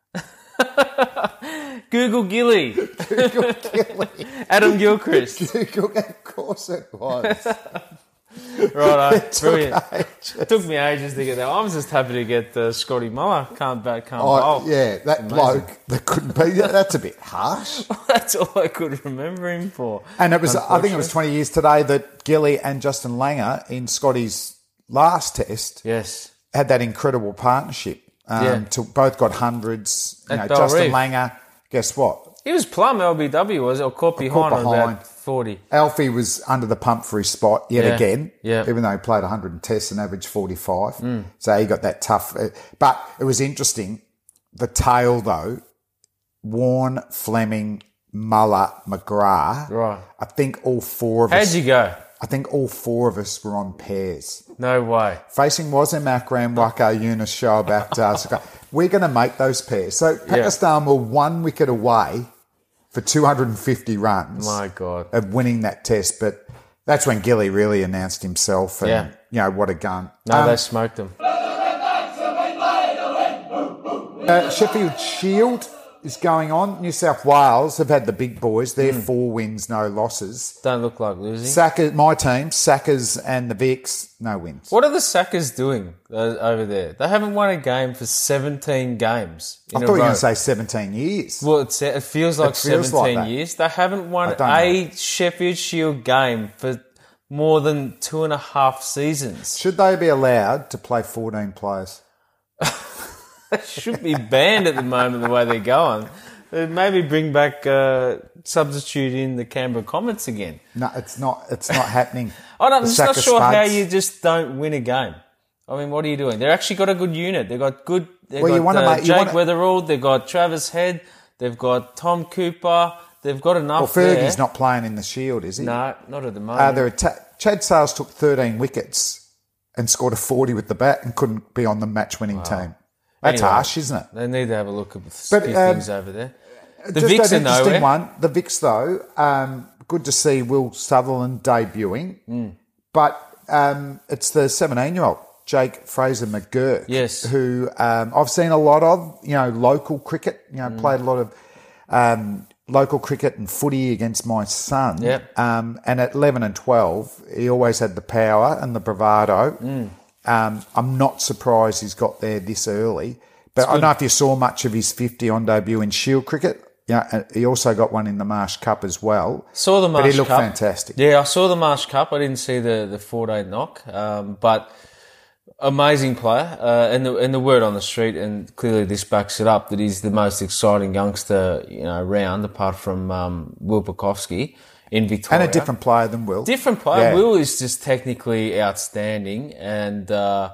Google Gilly. Google Gilly. Adam Gilchrist. Google, of course it was. Right, brilliant. It took me ages to get there. I was just happy to get uh, Scotty Muller. Can't bat, can't Oh, bowl. yeah, that Amazing. bloke that couldn't be. That's a bit harsh. That's all I could remember him for. And it was, I think it was twenty years today that Gilly and Justin Langer in Scotty's last test Yes. had that incredible partnership. Um, Yeah. to, both got hundreds. You At know, Bell Justin Reef. Langer, guess what? He was plumb L B W, was it? Or caught behind on behind. about forty. Alfie was under the pump for his spot yet Yeah. again, Yeah. even though he played one hundred tests and averaged forty-five. Mm. So he got that tough. uh, But it was interesting. The tail, though, Warne, Fleming, Muller, McGrath. Right. I think all four of How'd us. you go? I think all four of us were on pairs. No way. Facing Wasim Akram, Waqar Yunus, Shoaib Akhtar. We're going to make those pairs. So Pakistan were one wicket away for two hundred fifty runs My God. of winning that test. But that's when Gilly really announced himself and, Yeah. you know, what a gun. No, Um, they smoked him. uh, Sheffield Shield, is going on. New South Wales have had the big boys. They're mm. four wins, no losses. Don't look like losing. Saka, my team, Sackers and the Vicks, no wins. What are the Sackers doing uh, over there? They haven't won a game for seventeen games in I a thought you were row. going to say seventeen years. Well, it's, it feels like It feels seventeen like that. years. They haven't won I a don't know. Sheffield Shield game for more than two and a half seasons. Should they be allowed to play fourteen players? They should be banned at the moment the way they're going. Maybe bring back, uh, substitute in the Canberra Comets again. No, it's not. It's not happening. I don't, I'm The just not Saka sure how Spuds. you just don't win a game. I mean, what are you doing? They've actually got a good unit. They've got good. They've Well, you got wanna uh, make- you Jake wanna- Weatherall. They've got Travis Head. They've got Tom Cooper. They've got Well, enough Fergie's there. not playing in the Shield, is he? No, not at the moment. Uh, they're atta- Chad Sales took thirteen wickets and scored a forty with the bat and couldn't be on the match-winning team. That's Anyway, harsh, isn't it? They need to have a look at a But, few um, things over there. The Just Vicks an are interesting nowhere. one. The Vicks, though, um, good to see Will Sutherland debuting. Mm. But um, it's the seventeen-year-old, Jake Fraser McGurk, Yes. who um, I've seen a lot of, you know, local cricket, you know, Mm. played a lot of um, local cricket and footy against my son. Yep. Um, and at eleven and twelve, he always had the power and the bravado. Mm. Um, I'm not surprised he's got there this early. But I don't know if you saw much of his fifty on debut in Shield cricket. Yeah, and he also got one in the Marsh Cup as well. Saw the Marsh But he looked Cup. fantastic. Yeah, I saw the Marsh Cup. I didn't see the, the four-day knock. Um, but amazing player. Uh, and the and the word on the street, and clearly this backs it up, that he's the most exciting youngster, you know, around, apart from um, Will Bukowski in Victoria. And a different player than Will. Different player. Yeah. Will is just technically outstanding, and uh,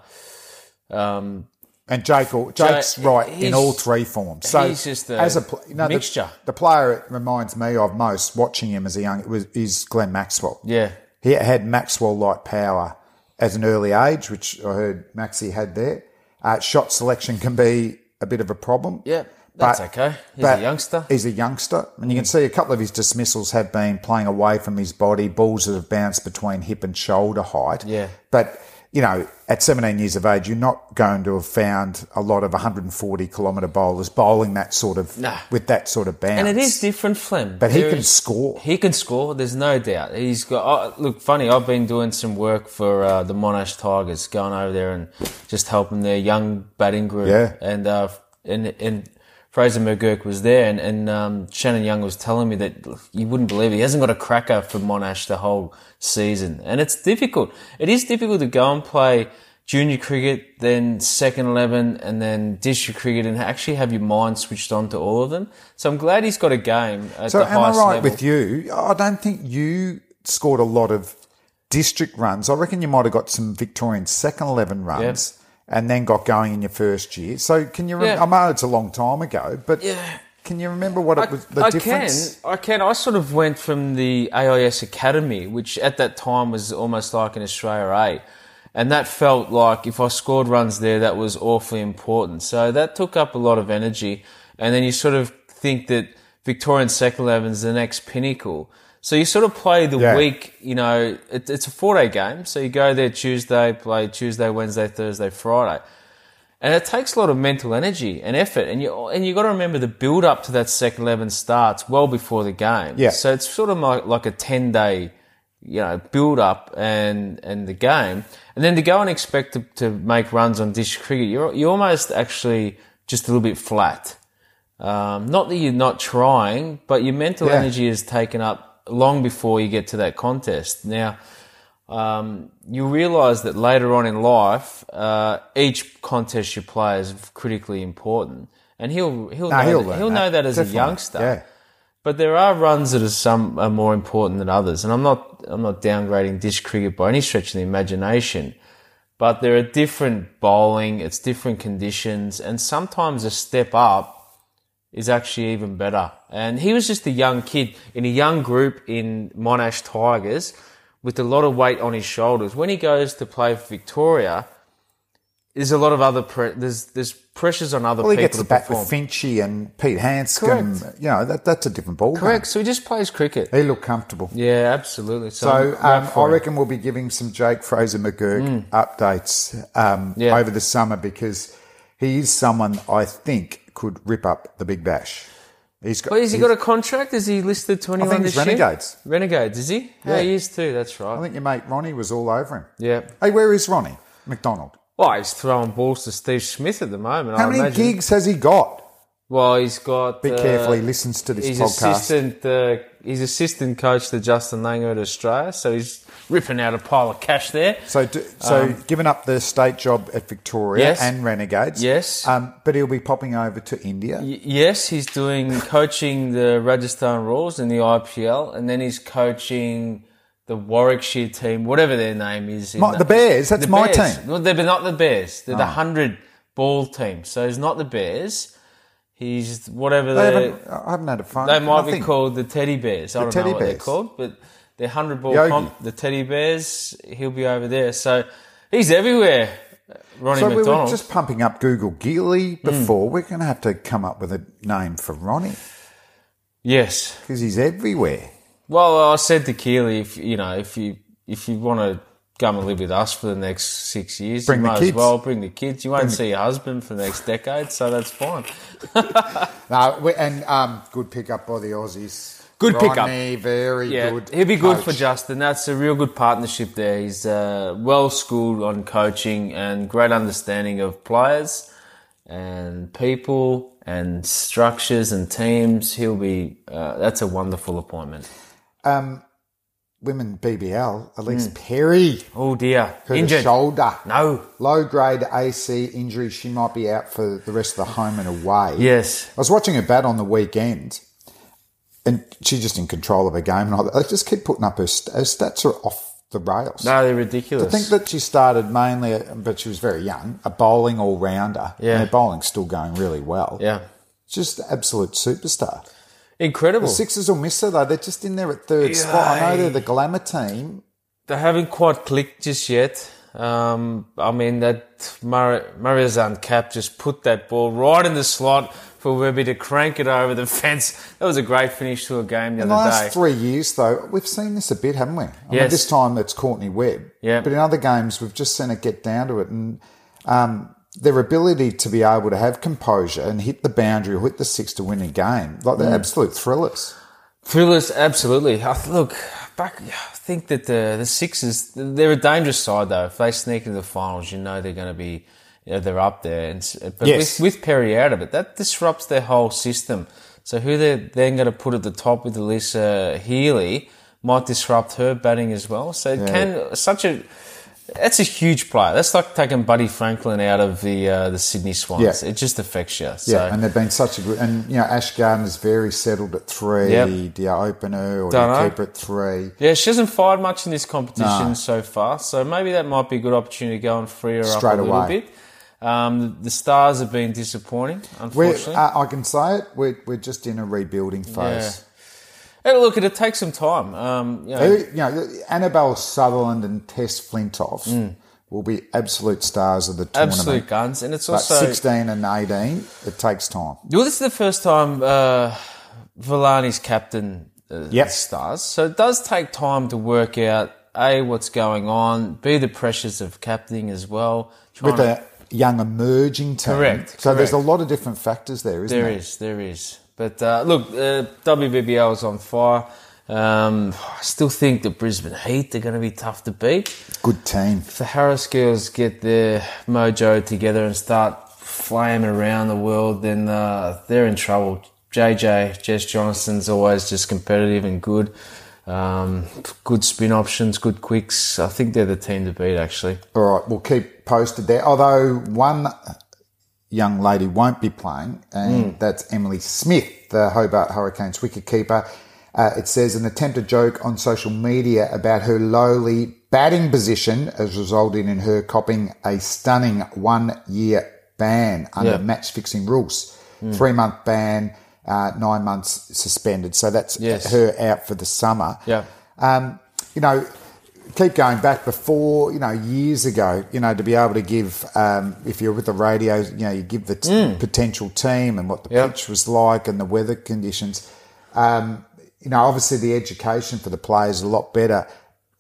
um, And Jake, Jake's Jake- right he's- in all three forms. So he's just a as a pl- you know, the- mixture. The, player it reminds me of most watching him as a young was is Glenn Maxwell. yeah, He had Maxwell-like power as an early age, which I heard Maxie had there. Uh, shot selection can be a bit of a problem. yeah, that's But- okay. He's but a youngster. He's a youngster. And you can see a couple of his dismissals have been playing away from his body, balls that have bounced between hip and shoulder height. Yeah. But, you know, at seventeen years of age, you're not going to have found a lot of one hundred forty kilometre bowlers bowling that sort of, Nah. with that sort of bounce. And it is different, Flem. But he There can is- score. He can score. There's no doubt. He's got. Oh, look, funny. I've been doing some work for uh, the Monash Tigers, going over there and just helping their young batting group. Yeah. And uh, and and Fraser McGurk was there, and and um, Shannon Young was telling me that look, you wouldn't believe it. He hasn't got a cracker for Monash the whole season, and it's difficult. It is difficult to go and play junior cricket, then second eleven, and then district cricket, and actually have your mind switched on to all of them. So I'm glad he's got a game at So the am I highest right level. with you? I don't think you scored a lot of district runs. I reckon you might have got some Victorian second eleven runs and then got going in your first year. So can you? Rem- Yeah. I know it's a long time ago, but Yeah. can you remember what it was? The I difference? can. I can. I sort of went from the A I S Academy, which at that time was almost like an Australia A. And that felt like if I scored runs there, that was awfully important. So that took up a lot of energy. And then you sort of think that Victorian second eleven is the next pinnacle. So you sort of play the Yeah. week, you know, it, it's a four-day game. So you go there Tuesday, play Tuesday, Wednesday, Thursday, Friday. And it takes a lot of mental energy and effort. And you and you got to remember the build-up to that second eleven starts well before the game. Yeah. So it's sort of like, like a ten-day, you know, build-up and, and the game. And then to go and expect to, to make runs on district cricket, you're, you're almost actually just a little bit flat. Um, not that you're not trying, but your mental Yeah. energy is taken up long before you get to that contest. Now, um, you realise that later on in life, uh, each contest you play is critically important. And he'll, he'll, No, know, he'll that, learn he'll that. know that as Definitely. a youngster. Yeah. But there are runs that are some are more important than others, and I'm not I'm not downgrading dish cricket by any stretch of the imagination. But there are different bowling, it's different conditions, and sometimes a step up is actually even better. And he was just a young kid in a young group in Monash Tigers with a lot of weight on his shoulders. When he goes to play for Victoria, there's a lot of other pre- there's there's pressures on other Well, he people gets to the bat perform. with Finchy and Pete Hanscom. Correct. You know, that, that's a different ball. Correct. So he just plays cricket. He looked comfortable. Yeah, absolutely. So, So I'm glad um, for I him. reckon we'll be giving some Jake Fraser McGurk updates um, Yeah. over the summer because he is someone I think could rip up the Big Bash. He's got, Well, has he got a contract? Is he listed to anyone I think this it's year? Renegades. Renegades, is he? Yeah. Yeah, he is too, that's right. I think your mate Ronnie was all over him. Yeah. Hey, where is Ronnie McDonald? Well, he's throwing balls to Steve Smith at the moment, How I many imagine. gigs has he got? Well, he's got... Be uh, careful, he listens to this he's podcast. Assistant, uh, he's assistant coach to Justin Langer at Australia, so he's ripping out a pile of cash there. So, do, so Um, giving up the state job at Victoria Yes. and Renegades. Yes. Um, but he'll be popping over to India. Y- yes, he's doing coaching the Rajasthan Royals in the I P L, and then he's coaching the Warwickshire team, whatever their name is. in My- the Bears, that's the my Bears. team. No, they're not the Bears. They're the Oh. hundred ball team. So he's not the Bears. He's whatever They they haven't, I haven't had a phone. they might nothing. be called the Teddy Bears. I The don't Teddy know what they're Bears. called, but they're hundred ball Yogi. comp. The Teddy Bears. He'll be over there. So he's everywhere. Ronnie So we McDonald. were just pumping up Google Gilly before. We're going to have to come up with a name for Ronnie Yes. because he's everywhere. Well, I said to Keely, if you know, if you if you want to come and live with us for the next six years, Bring you the might kids. as well bring the kids. You won't see your husband for the next decade, so that's fine. No, we, and um, good pickup by the Aussies. Good pickup. Ronnie, very Yeah, good. he'll be good coach. for Justin. That's a real good partnership there. He's uh, well schooled on coaching and great understanding of players and people and structures and teams. He'll be. Uh, that's a wonderful appointment. Um, women B B L, Alex Perry, Oh dear, hurt her injured. shoulder. No. Low grade A C injury. She might be out for the rest of the home and away. Yes. I was watching her bat on the weekend, and she's just in control of her game. And I, I just keep putting up her, st- her stats are off the rails. No, they're ridiculous. I think that she started mainly, but she was very young, a bowling all rounder. Yeah. And her bowling's still going really well. Yeah. Just absolute superstar. Incredible. The Sixers will miss her though. They're just in there at third Yeah. spot. I know they're the glamour team. They haven't quite clicked just yet. Um, I mean, that Mar- Marizan Cap just put that ball right in the slot for Webby to crank it over the fence. That was a great finish to a game the In the other last day. three years, though, we've seen this a bit, haven't we? I mean, Yes. this time it's Courtney Webb. Yeah. But in other games, we've just seen it get down to it. And um, their ability to be able to have composure and hit the boundary or hit the six to win a game, like Mm. they're absolute thrillers. Thrillers, absolutely. I th- look, back, I think that the the Sixers, they're a dangerous side though. If they sneak into the finals, you know they're going to be, you know, they're up there. And, s- but Yes. with, with Perry out of it, that disrupts their whole system. So who they're then going to put at the top with Alyssa Healy might disrupt her batting as well. So it can, such a, that's a huge player. That's like taking Buddy Franklin out of the uh, the Sydney Swans. Yeah. It just affects you. So. Yeah, and they've been such a good... And, you know, Ash Gardner's very settled at three. Yep. Do you open her or do Don't you know. keep her at three? Yeah, she hasn't fired much in this competition No. so far, so maybe that might be a good opportunity to go and free her Straight up a little away. bit. Um, the Stars have been disappointing, We're, unfortunately. uh, I can say it, we're, we're just in a rebuilding phase. Hey, look, it'll take some time. Um, you know, Who- You know, Annabelle Sutherland and Tess Flintoff will be absolute stars of the tournament. absolute guns, and it's But also sixteen and eighteen, it takes time. well, this is the first time uh, Villani's captain uh, Yep. the Stars, so it does take time to work out a what's going on, b the pressures of captaining as well. With Trying to- a young emerging team. Correct, So there's a correct. lot of different factors there, isn't There there? is, there is. But uh, look, uh, W B B L is on fire. Um, I still think the Brisbane Heat are going to be tough to beat. Good team. If the Harris girls get their mojo together and start flaming around the world, then uh, they're in trouble. J J, Jess Johnson's always just competitive and good. Um, good spin options, good quicks. I think they're the team to beat, actually. All right, we'll keep posted there. Although one young lady won't be playing, and that's Emily Smith, the Hobart Hurricanes wicketkeeper. Uh, it says an attempted joke on social media about her lowly batting position has resulted in her copping a stunning one-year ban under Yeah. match-fixing rules. Three-month ban, uh, nine months suspended. So that's Yes. her out for the summer. Yeah. Um, you know, keep going back before, you know, years ago, you know, to be able to give, um, if you're with the radio, you know, you give the t- potential team and what the Yep. pitch was like and the weather conditions. Um, you know, obviously the education for the players is a lot better.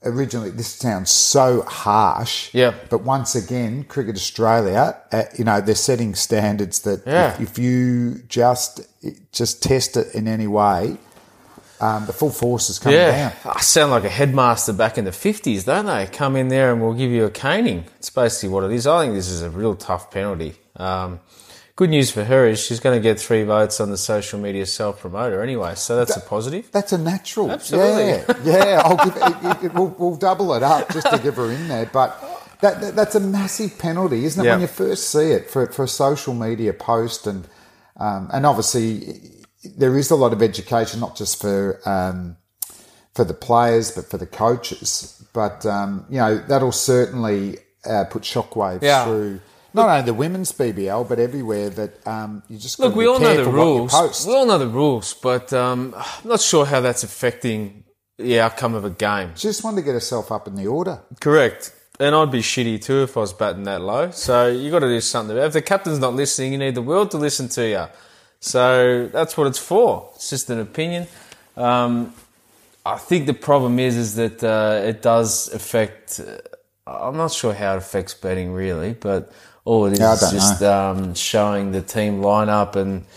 originally, this sounds so harsh. Yeah. But once again, Cricket Australia, uh, you know, they're setting standards that Yeah. if, if you just just test it in any way, um, the full force is coming Yeah, down. I sound like a headmaster back in the fifties, don't they? Come in there and we'll give you a caning. It's basically what it is. I think this is a real tough penalty. Um, good news for her is she's going to get three votes on the social media self-promoter anyway, so that's That- a positive. That's a natural. Absolutely. Yeah, yeah. I'll give it, it, it, we'll, we'll double it up just to give her in there. But that, that that's a massive penalty, isn't it? Yeah. When you first see it for for a social media post, and um, and obviously there is a lot of education, not just for um, for the players, but for the coaches. But um, you know, that'll certainly uh, put shockwaves Yeah. through. Not only the women's B B L, but everywhere that um, you just Look, gotta we be all know the careful what you rules. post. We all know the rules, but um, I'm not sure how that's affecting the outcome of a game. She just wanted to get herself up in the order. Correct. And I'd be shitty too if I was batting that low. So you got to do something. If the captain's not listening, you need the world to listen to you. So that's what it's for. It's just an opinion. Um, I think the problem is is that uh, it does affect. Uh, I'm not sure how it affects betting really, but all it is Yeah, I is don't just um, showing the team lineup. And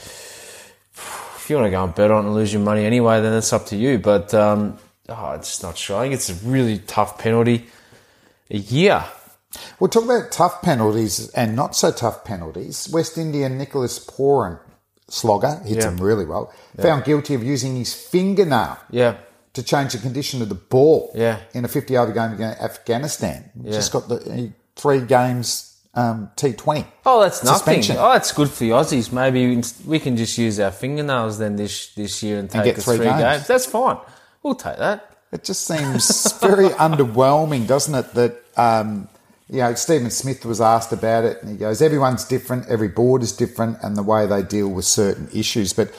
if you want to go and bet on it and lose your money anyway, then it's up to you. But um, oh, it's just not showing. It's a really tough penalty. A year. We'll talk about tough penalties and not so tough penalties. West Indian Nicholas Poran, slogger, hits Yeah. him really well, found guilty of using his fingernail Yeah. to change the condition of the ball Yeah. in a fifty-over game against Afghanistan. Yeah. Just got the he- three games um, T twenty. Oh, that's nothing. Suspension. Oh, that's good for the Aussies. Maybe we can just use our fingernails then this this year and take get us three three games. games. That's fine. We'll take that. It just seems very underwhelming, doesn't it? That, um, you know, Stephen Smith was asked about it and he goes, everyone's different, every board is different and the way they deal with certain issues. But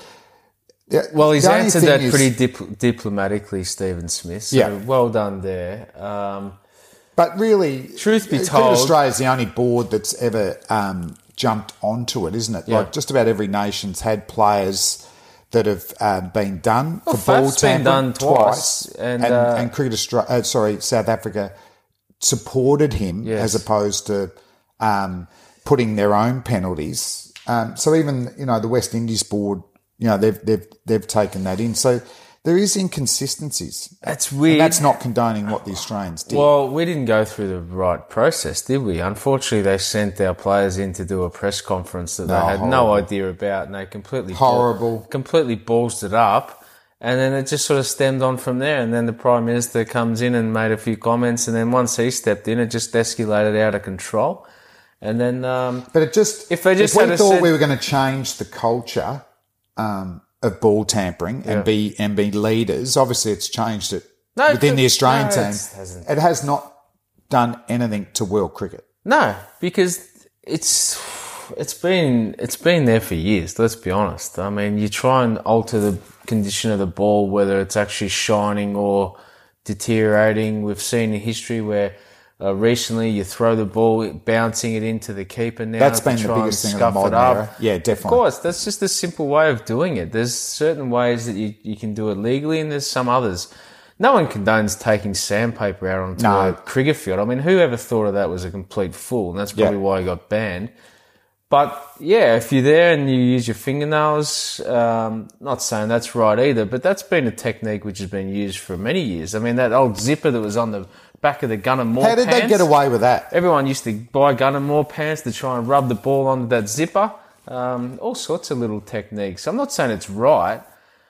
the- Well, he's the only answered thing that is- pretty dip- diplomatically, Stephen Smith. So Yeah. well done there. Um, But really, Truth be Cricket told- Australia is the only board that's ever um, jumped onto it, isn't it? Yeah. Like just about every nation's had players that have um, been done Well, for ball Faf's been tampering done twice, and, and, uh, and Cricket Australia, uh, sorry, South Africa supported him Yes. as opposed to um, putting their own penalties. Um, so even you know the West Indies board, you know they've they've they've taken that in. So there is inconsistencies. That's weird. And that's not condoning what the Australians did. Well, we didn't go through the right process, did we? Unfortunately, they sent our players in to do a press conference that they No, had no horrible. idea about, and they completely Horrible. completely ballsed it up, and then it just sort of stemmed on from there. And then the Prime Minister comes in and made a few comments, and then once he stepped in, it just escalated out of control. And then, um, But it just If they just we had a thought said- we were going to change the culture um, of ball tampering and Yeah. be and be leaders, obviously it's changed it No, within the it- Australian no, team. it hasn't. It has not done anything to world cricket. no, because it's it's been it's been there for years. Let's be honest. I mean, you try and alter the condition of the ball, whether it's actually shining or deteriorating. We've seen in history where uh, recently you throw the ball, bouncing it into the keeper. Now That's to been the try and biggest thing of the scuff it modern up. era. Yeah, Of definitely. course, that's just a simple way of doing it. There's certain ways that you, you can do it legally, and there's some others. No one condones taking sandpaper out onto No. a cricket field. I mean, whoever thought of that was a complete fool, and that's probably Yeah. why he got banned. But yeah, if you're there and you use your fingernails, um, not saying that's right either, but that's been a technique which has been used for many years. I mean, that old zipper that was on the back of the Gunner Moore How did pants, they get away with that? Everyone used to buy Gunner Moore pants to try and rub the ball onto that zipper. Um, all sorts of little techniques. I'm not saying it's right,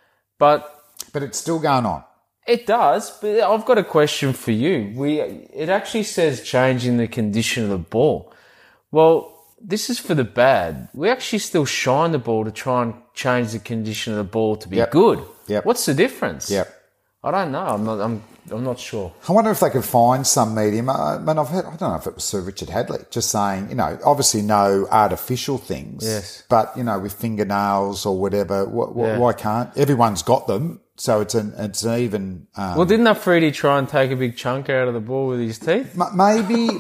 but But it's still going on. it does. But I've got a question for you. We it actually says changing the condition of the ball. Well, this is for the bad. We actually still shine the ball to try and change the condition of the ball to be Yep. good. Yep. What's the difference? Yep. I don't know. I'm not. I'm. I'm not sure. I wonder if they could find some medium. I mean, I've heard, I don't know if it was Sir Richard Hadley just saying, you know, obviously no artificial things, Yes. but you know, with fingernails or whatever, wh- wh- Yeah. why can't everyone's got them? So it's an it's an even. Um, Well, didn't Afridi try and take a big chunk out of the ball with his teeth? m- maybe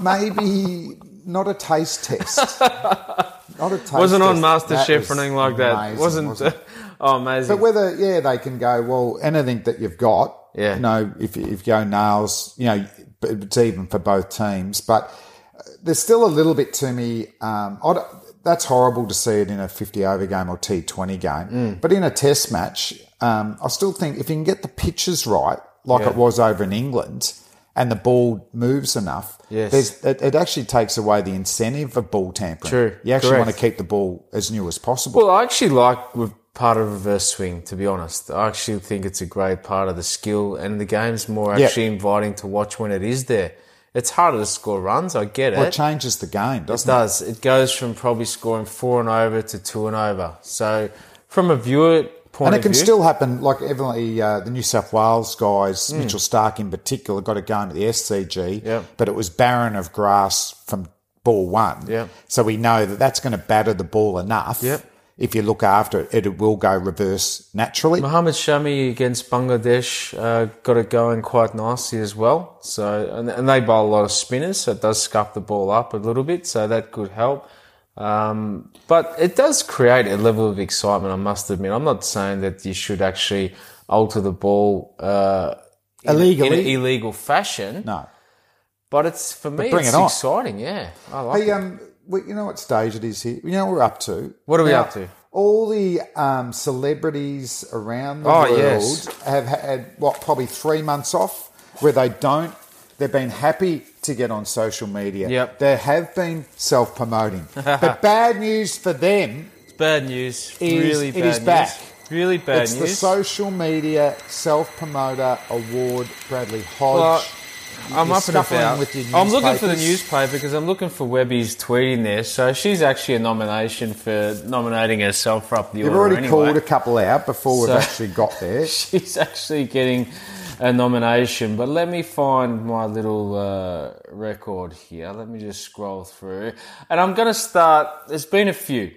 maybe not a taste test. Not a taste Wasn't on test. That MasterChef was or anything like that. amazing, wasn't. wasn't it? Oh, amazing. But whether, yeah, they can go, well, anything that you've got, Yeah. you know, if, if you go nails, you know, it's even for both teams. But there's still a little bit to me. Um, I don't- that's horrible to see it in a fifty-over game or T twenty game. Mm. But in a test match, um, I still think if you can get the pitches right, like Yeah. it was over in England, and the ball moves enough, Yes. there's, it, it actually takes away the incentive of ball tampering. True. You actually Correct. want to keep the ball as new as possible. Well, I actually like with part of reverse swing, to be honest. I actually think it's a great part of the skill, and the game's more Yeah. actually inviting to watch when it is there. It's harder to score runs, I get well, it. it changes the game, It doesn't it? does. It goes from probably scoring four and over to two and over. So from a viewer point And it of can view, still happen, like evidently uh, the New South Wales guys, Hmm. Mitchell Stark in particular, got it going to the S C G, Yep. but it was barren of grass from ball one. Yep. So we know that that's going to batter the ball enough. Yep. If you look after it, it will go reverse naturally. Mohammed Shami against Bangladesh uh, got it going quite nicely as well. So and, and they bowl a lot of spinners, so it does scuff the ball up a little bit. So that could help. Um, but it does create a level of excitement, I must admit. I'm not saying that you should actually alter the ball uh, in, Illegally? in an illegal fashion. No. But it's for me, bring it's it on. exciting. Yeah, I like Hey, it. um, we, you know what stage it is here? You know what we're up to? What are we Now, up to? All the um, celebrities around the Oh, world yes. have had, what, probably three months off where they don't, they've been happy to get on social media. Yep. They have been self-promoting. But bad news for them, It's bad news. is- really it bad is news. back. Really bad it's news. the Social Media Self-Promoter Award, Bradley Hodge. Well, I'm You're up and scuffling about. with your I'm looking for the newspapers. newspaper because I'm looking for Webby's tweeting there. So she's actually a nomination for nominating herself for up the You've order already anyway. called a couple out before So- we've actually got there. She's actually getting a nomination. But let me find my little uh, record here. Let me just scroll through. And I'm going to start. There's been a few.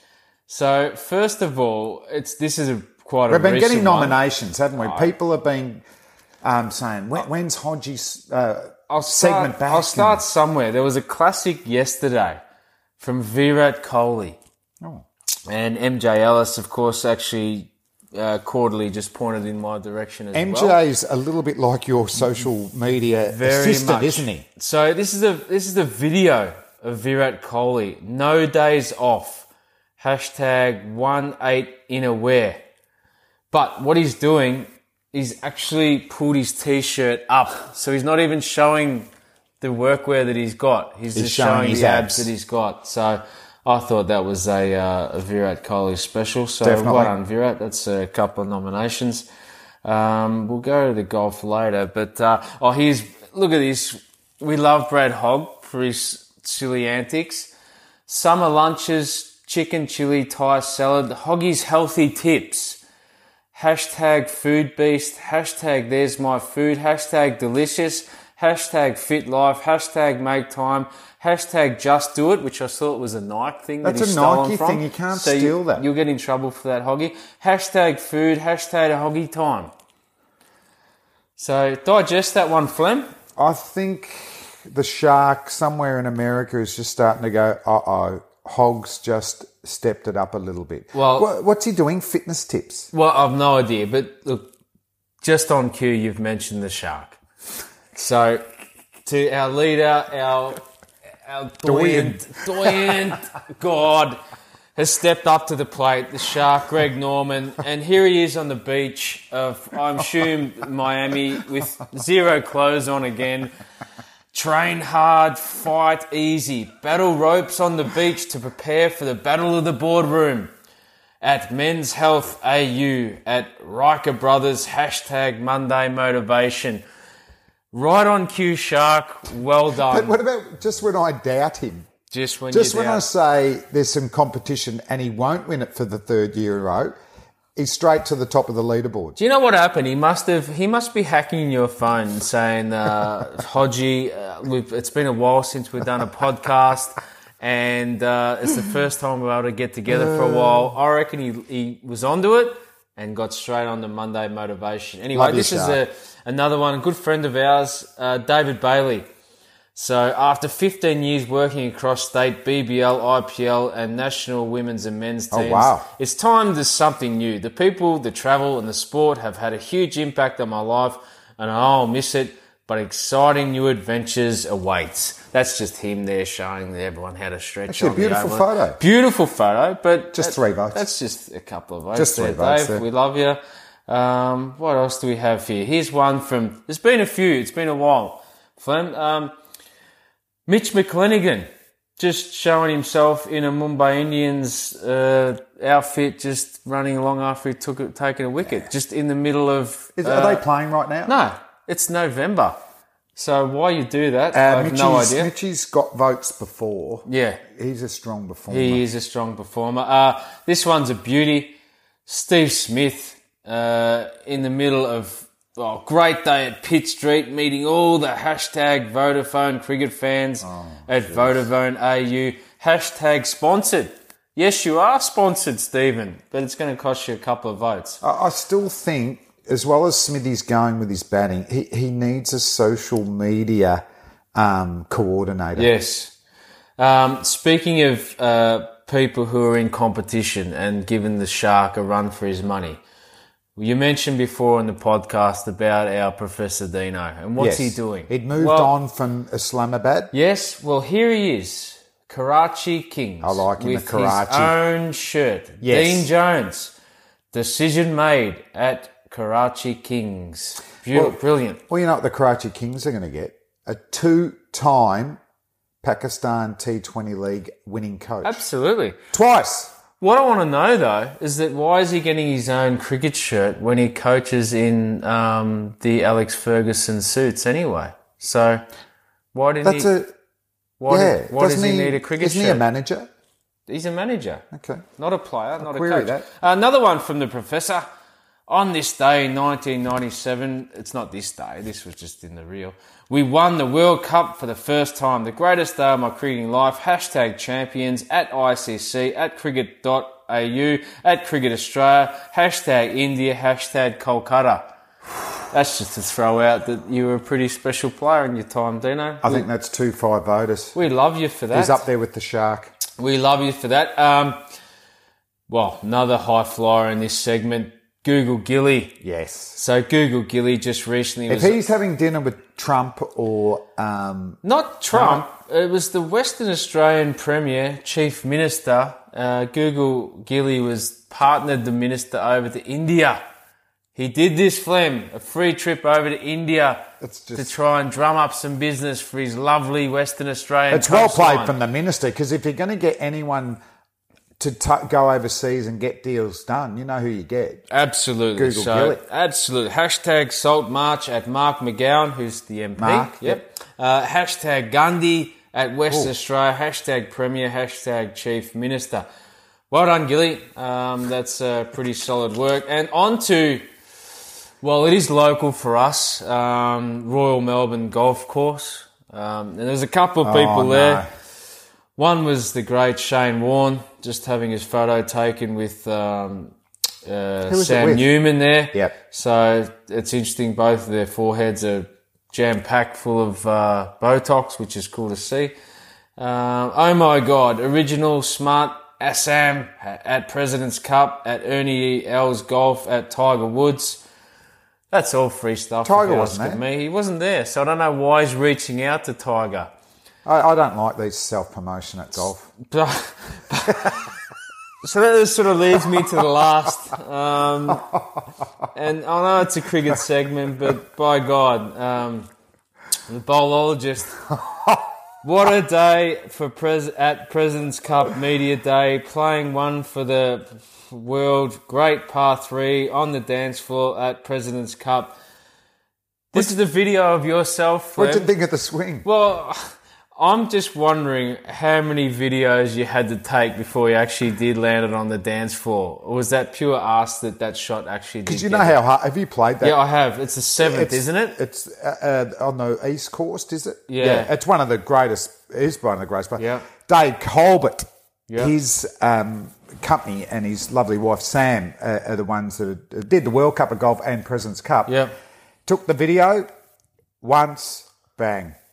So first of all, it's this is a quite a We've been recent getting one. nominations, haven't we? People have been um, saying, when, when's Hodge's uh, I'll segment start, back? I'll start somewhere. There was a classic yesterday from Virat Kohli. Oh. And M J Ellis, of course, actually uh, quarterly just pointed in my direction as M well. J's a little bit like your social media Very assistant, much. isn't he? So this is a this is the video of Virat Kohli. No days off. Hashtag one eight in a wear. But what he's doing is actually pulled his t-shirt up. So he's not even showing the workwear that he's got. He's, He's just showing showing, his the abs. abs. that he's got. So I thought that was a, uh, a Virat Kohli special. So Definitely. well done, Virat. That's a couple of nominations. Um, we'll go to the golf later. But, uh, oh, here's, look at this. We love Brad Hogg for his silly antics. Summer lunches, chicken chili Thai salad, Hoggy's healthy tips. Hashtag food beast, hashtag there's my food, hashtag delicious, hashtag fit life, hashtag make time, hashtag just do it, which I thought was a Nike thing. That's that he's a stolen Nike from. thing, you can't So steal you, that. You'll get in trouble for that, Hoggy. Hashtag food, hashtag Hoggy time. So digest that one, Flem. I think the shark somewhere in America is just starting to go, uh-oh, Hogg's just stepped it up a little bit. Well- What- what's he doing? Fitness tips? Well, I've no idea, but look, just on cue, you've mentioned the shark. So, to our leader, our our doyant, doyant God has stepped up to the plate, the shark, Greg Norman, and here he is on the beach of, I assume, Miami, with zero clothes on again. Train hard, fight easy. Battle ropes on the beach to prepare for the battle of the boardroom. At Men's Health A U, at Riker Brothers, hashtag Monday Motivation. Right on cue, Shark. Well done. But what about just when I doubt him? Just when Just you're when I down. say there's some competition and he won't win it for the third year in a row, he's straight to the top of the leaderboard. Do you know what happened? He must have. He must be hacking your phone and saying, uh, "Hodgie, uh, we've, it's been a while since we've done a podcast, and uh, it's the first time we're able to get together for a while." I reckon he he was onto it and got straight on the Monday Motivation. Anyway, Love you, this is Shark. a, another one. A good friend of ours, uh, David Bailey. So after fifteen years working across state, B B L, I P L and national women's and men's teams, Oh, wow. it's time to something new. The people, the travel and the sport have had a huge impact on my life and I'll miss it, but exciting new adventures awaits. That's just him there showing everyone how to stretch. Actually, a on the beautiful oval. photo. Beautiful photo, but Just that- three votes. That's just a couple of votes. Just three there, votes Dave. there. We love you. Um, what else do we have here? Here's one from. There's been a few. It's been a while. Flem. Um, Mitch McClenaghan just showing himself in a Mumbai Indians uh, outfit, just running along after he took it, taken a wicket, just in the middle of. Is, uh, are they playing right now? No, it's November. So why you do that? I Uh, have Mitchie's, no idea. Mitchie's got votes before. Yeah. He's a strong performer. He is a strong performer. Uh, this one's a beauty. Steve Smith, uh, in the middle of oh, great day at Pitt Street, meeting all the hashtag Vodafone cricket fans Oh, at Vodafone A U. Hashtag sponsored. Yes, you are sponsored, Stephen, but it's going to cost you a couple of votes. I, I still think, as well as Smithy's going with his batting, he, he needs a social media um, coordinator. Yes. Um, speaking of uh, people who are in competition and giving the Shark a run for his money, you mentioned before in the podcast about our Professor Dino, and what's Yes. he doing? He'd moved Well, on from Islamabad. Yes, well, here he is, Karachi Kings. I like him, the with Karachi. his own shirt. Yes. Dean Jones, decision made at Karachi Kings. Beau- Well- Brilliant. Well, you know what the Karachi Kings are going to get? A two-time Pakistan T twenty League winning coach. Absolutely. Twice. What I want to know, though, is that why is he getting his own cricket shirt when he coaches in um, the Alex Ferguson suits anyway? So why didn't That's he? a... why yeah. did, why does Doesn't he, need a cricket Isn't shirt? he a manager? He's a manager. Okay. Not a player, not a query coach. that. Another one from the Professor. On this day in nineteen ninety-seven, it's not this day, this was just in the reel, we won the World Cup for the first time. The greatest day of my cricketing life. Hashtag champions at I C C, at cricket dot A U, at Cricket Australia, hashtag India, hashtag Kolkata. That's just to throw out that you were a pretty special player in your time, Dino. I we, think that's two five voters. we love you for that. He's up there with the Shark. We love you for that. Um, well, another high flyer in this segment, Google Gilly. Yes. So Google Gilly just recently If was he's having dinner with Trump or... Um, not Trump. It was the Western Australian Premier, Chief Minister. Uh, Google Gilly was partnered the minister over to India. He did this, Flem, a free trip over to India It's to just- try and drum up some business for his lovely Western Australian it's well coastline. played from the minister, because if you're going to get anyone to t- go overseas and get deals done, you know who you get. Absolutely. Google so, Gilly. absolutely. Hashtag Salt March at Mark McGowan, who's the M P. Mark, Yep. Uh, hashtag Gandhi at West Australia. Hashtag Premier. Hashtag Chief Minister. Well done, Gilly. Um, that's uh, pretty solid work. And on to, well, it is local for us, um, Royal Melbourne Golf Course. Um, and there's a couple of people Oh, no. there. One was the great Shane Warne, just having his photo taken with um, uh, Who was it Sam with? Newman there. Yep. So it's interesting. Both of their foreheads are jam-packed full of uh, Botox, which is cool to see. Um, oh my God, original smart Assam at President's Cup, at Ernie Els Golf, at Tiger Woods. That's all free stuff. Tiger if you wasn't ask there. me. He wasn't there, so I don't know why he's reaching out to Tiger. I, I don't like these self-promotion at golf. So that sort of leads me to the last. Um, and I know it's a cricket segment, but by God, um, the bowlologist. What a day for pres- at President's Cup Media Day, playing one for the world. Great par three on the dance floor at President's Cup. This is the video of yourself, What did Flem. you think of the swing? Well, I'm just wondering how many videos you had to take before you actually did land it on the dance floor. Or was that pure arse that that shot actually did? Because you get know it? how hard... Have you played that? Yeah, I have. It's the seventh, It's- isn't it? It's uh, uh, on the East Coast, is it? Yeah. It's one of the greatest... It is one of the greatest. Yeah. Dave Colbert, Yeah. his um, company and his lovely wife Sam uh, are the ones that did the World Cup of Golf and President's Cup. Yeah. Took the video once, bang.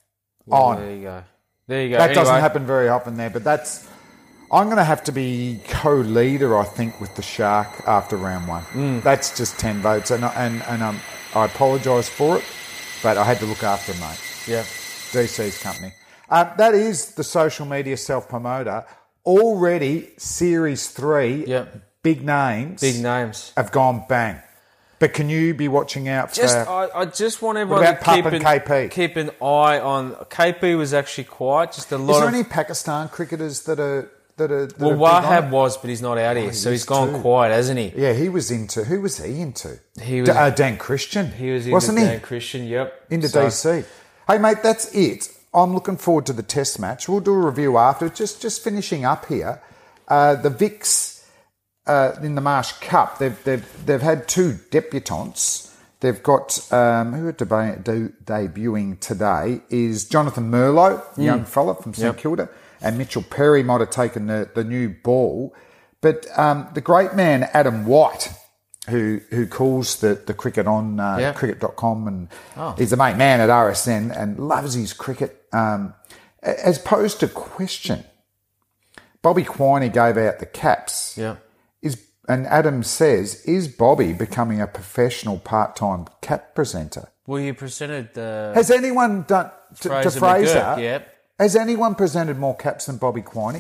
Well, on. There you go. There you go. That Anyway, doesn't happen very often there, but that's. I'm going to have to be co-leader, I think, with the Shark after round one. Mm. That's just ten votes, and and and um, I apologise for it, but I had to look after him, mate. Yeah. D C's company. Uh, that is the social media self-promoter. Already, Series three, Yep. big names, Big names. have gone bang. But can you be watching out for... Just, I, I just want everyone about to Pup keep and an, K P? keep an eye on... K P was actually quiet, just a lot is there of... any Pakistan cricketers that are... That are that well, are big on Wahab it? was, but he's not out here, he so is he's gone too. quiet, hasn't he? Yeah, he was into... Who was he into? He was- D- uh, Dan Christian. He was into Wasn't he? Dan Christian, yep. Into So- D C. Hey, mate, that's it. I'm looking forward to the test match. We'll do a review after. Just just finishing up here. Uh, the Vicks uh, in the Marsh Cup, they've, they've, they've had two debutants. They've got, um, who are deba- de- debuting today is Jonathan Merlot, young fella from St Yep. Kilda, and Mitchell Perry might have taken the, the new ball. But um, the great man, Adam White, who who calls the, the cricket on uh, Yeah. cricket dot com, and Oh. he's a mate man at R S N and loves his cricket, um, has posed a question. Bobby Quiney gave out the caps. Yeah. Is and Adam says, is Bobby becoming a professional part-time cap presenter? Well, you presented the... Has anyone done to Fraser to Fraser? McGurk, yep. Has anyone presented more caps than Bobby Quiney?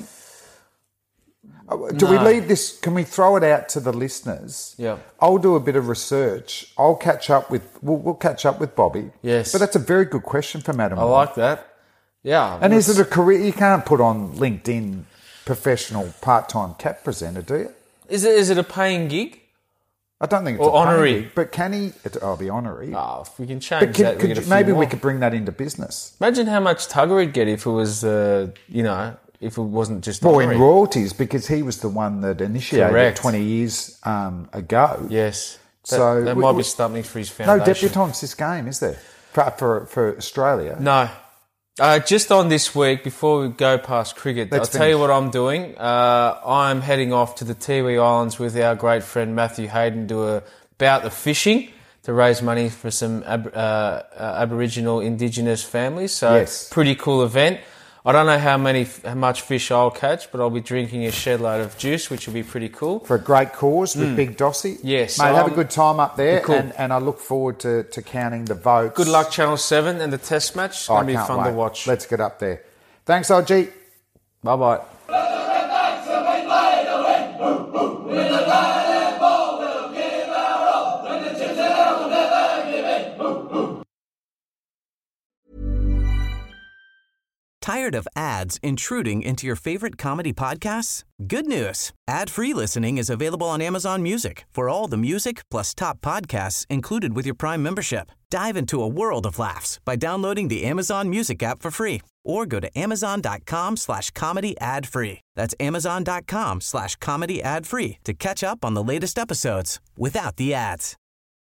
Uh, Do we No. leave this? Can we throw it out to the listeners? Yeah. I'll do a bit of research. I'll catch up with. We'll, we'll catch up with Bobby. Yes. But that's a very good question from Adam. I like that. Yeah. And is let's- it a career? You can't put on LinkedIn professional part-time cap presenter, do you? Is it, is it a paying gig? I don't think it's Or a paying honorary. gig, but can he? It, I'll be honorary. Oh, if we can but change could, that, we could get a you- few maybe more. we could bring that into business. Imagine how much Tugger he'd get if it was, uh, you know, if it wasn't just Well, honorary. in royalties, because he was the one that initiated Correct. it twenty years um, ago. Yes. That, So that we- might we- be something for his No foundation. debutants this game, is there? For, for, for Australia? No. Uh, just on this week, before we go past cricket, Let's I'll tell you finish. what I'm doing. Uh, I'm heading off to the Tiwi Islands with our great friend Matthew Hayden to a bout of fishing to raise money for some ab- uh, uh, Aboriginal Indigenous families. So, Yes. pretty cool event. I don't know how many, how much fish I'll catch, but I'll be drinking a shed load of juice, which will be pretty cool. For a great cause with Big Dossie. Yes, Mate, have a um, good time up there, cool. and, and I look forward to, to counting the votes. Good luck, Channel seven, and the Test match. It's Oh, I going to be can't fun wait. to watch. Let's get up there. Thanks, O G. Bye-bye. Tired of ads intruding into your favorite comedy podcasts? Good news. Ad-free listening is available on Amazon Music for all the music plus top podcasts included with your Prime membership. Dive into a world of laughs by downloading the Amazon Music app for free or go to amazon.com slash comedy ad free. That's amazon.com slash comedy ad free to catch up on the latest episodes without the ads.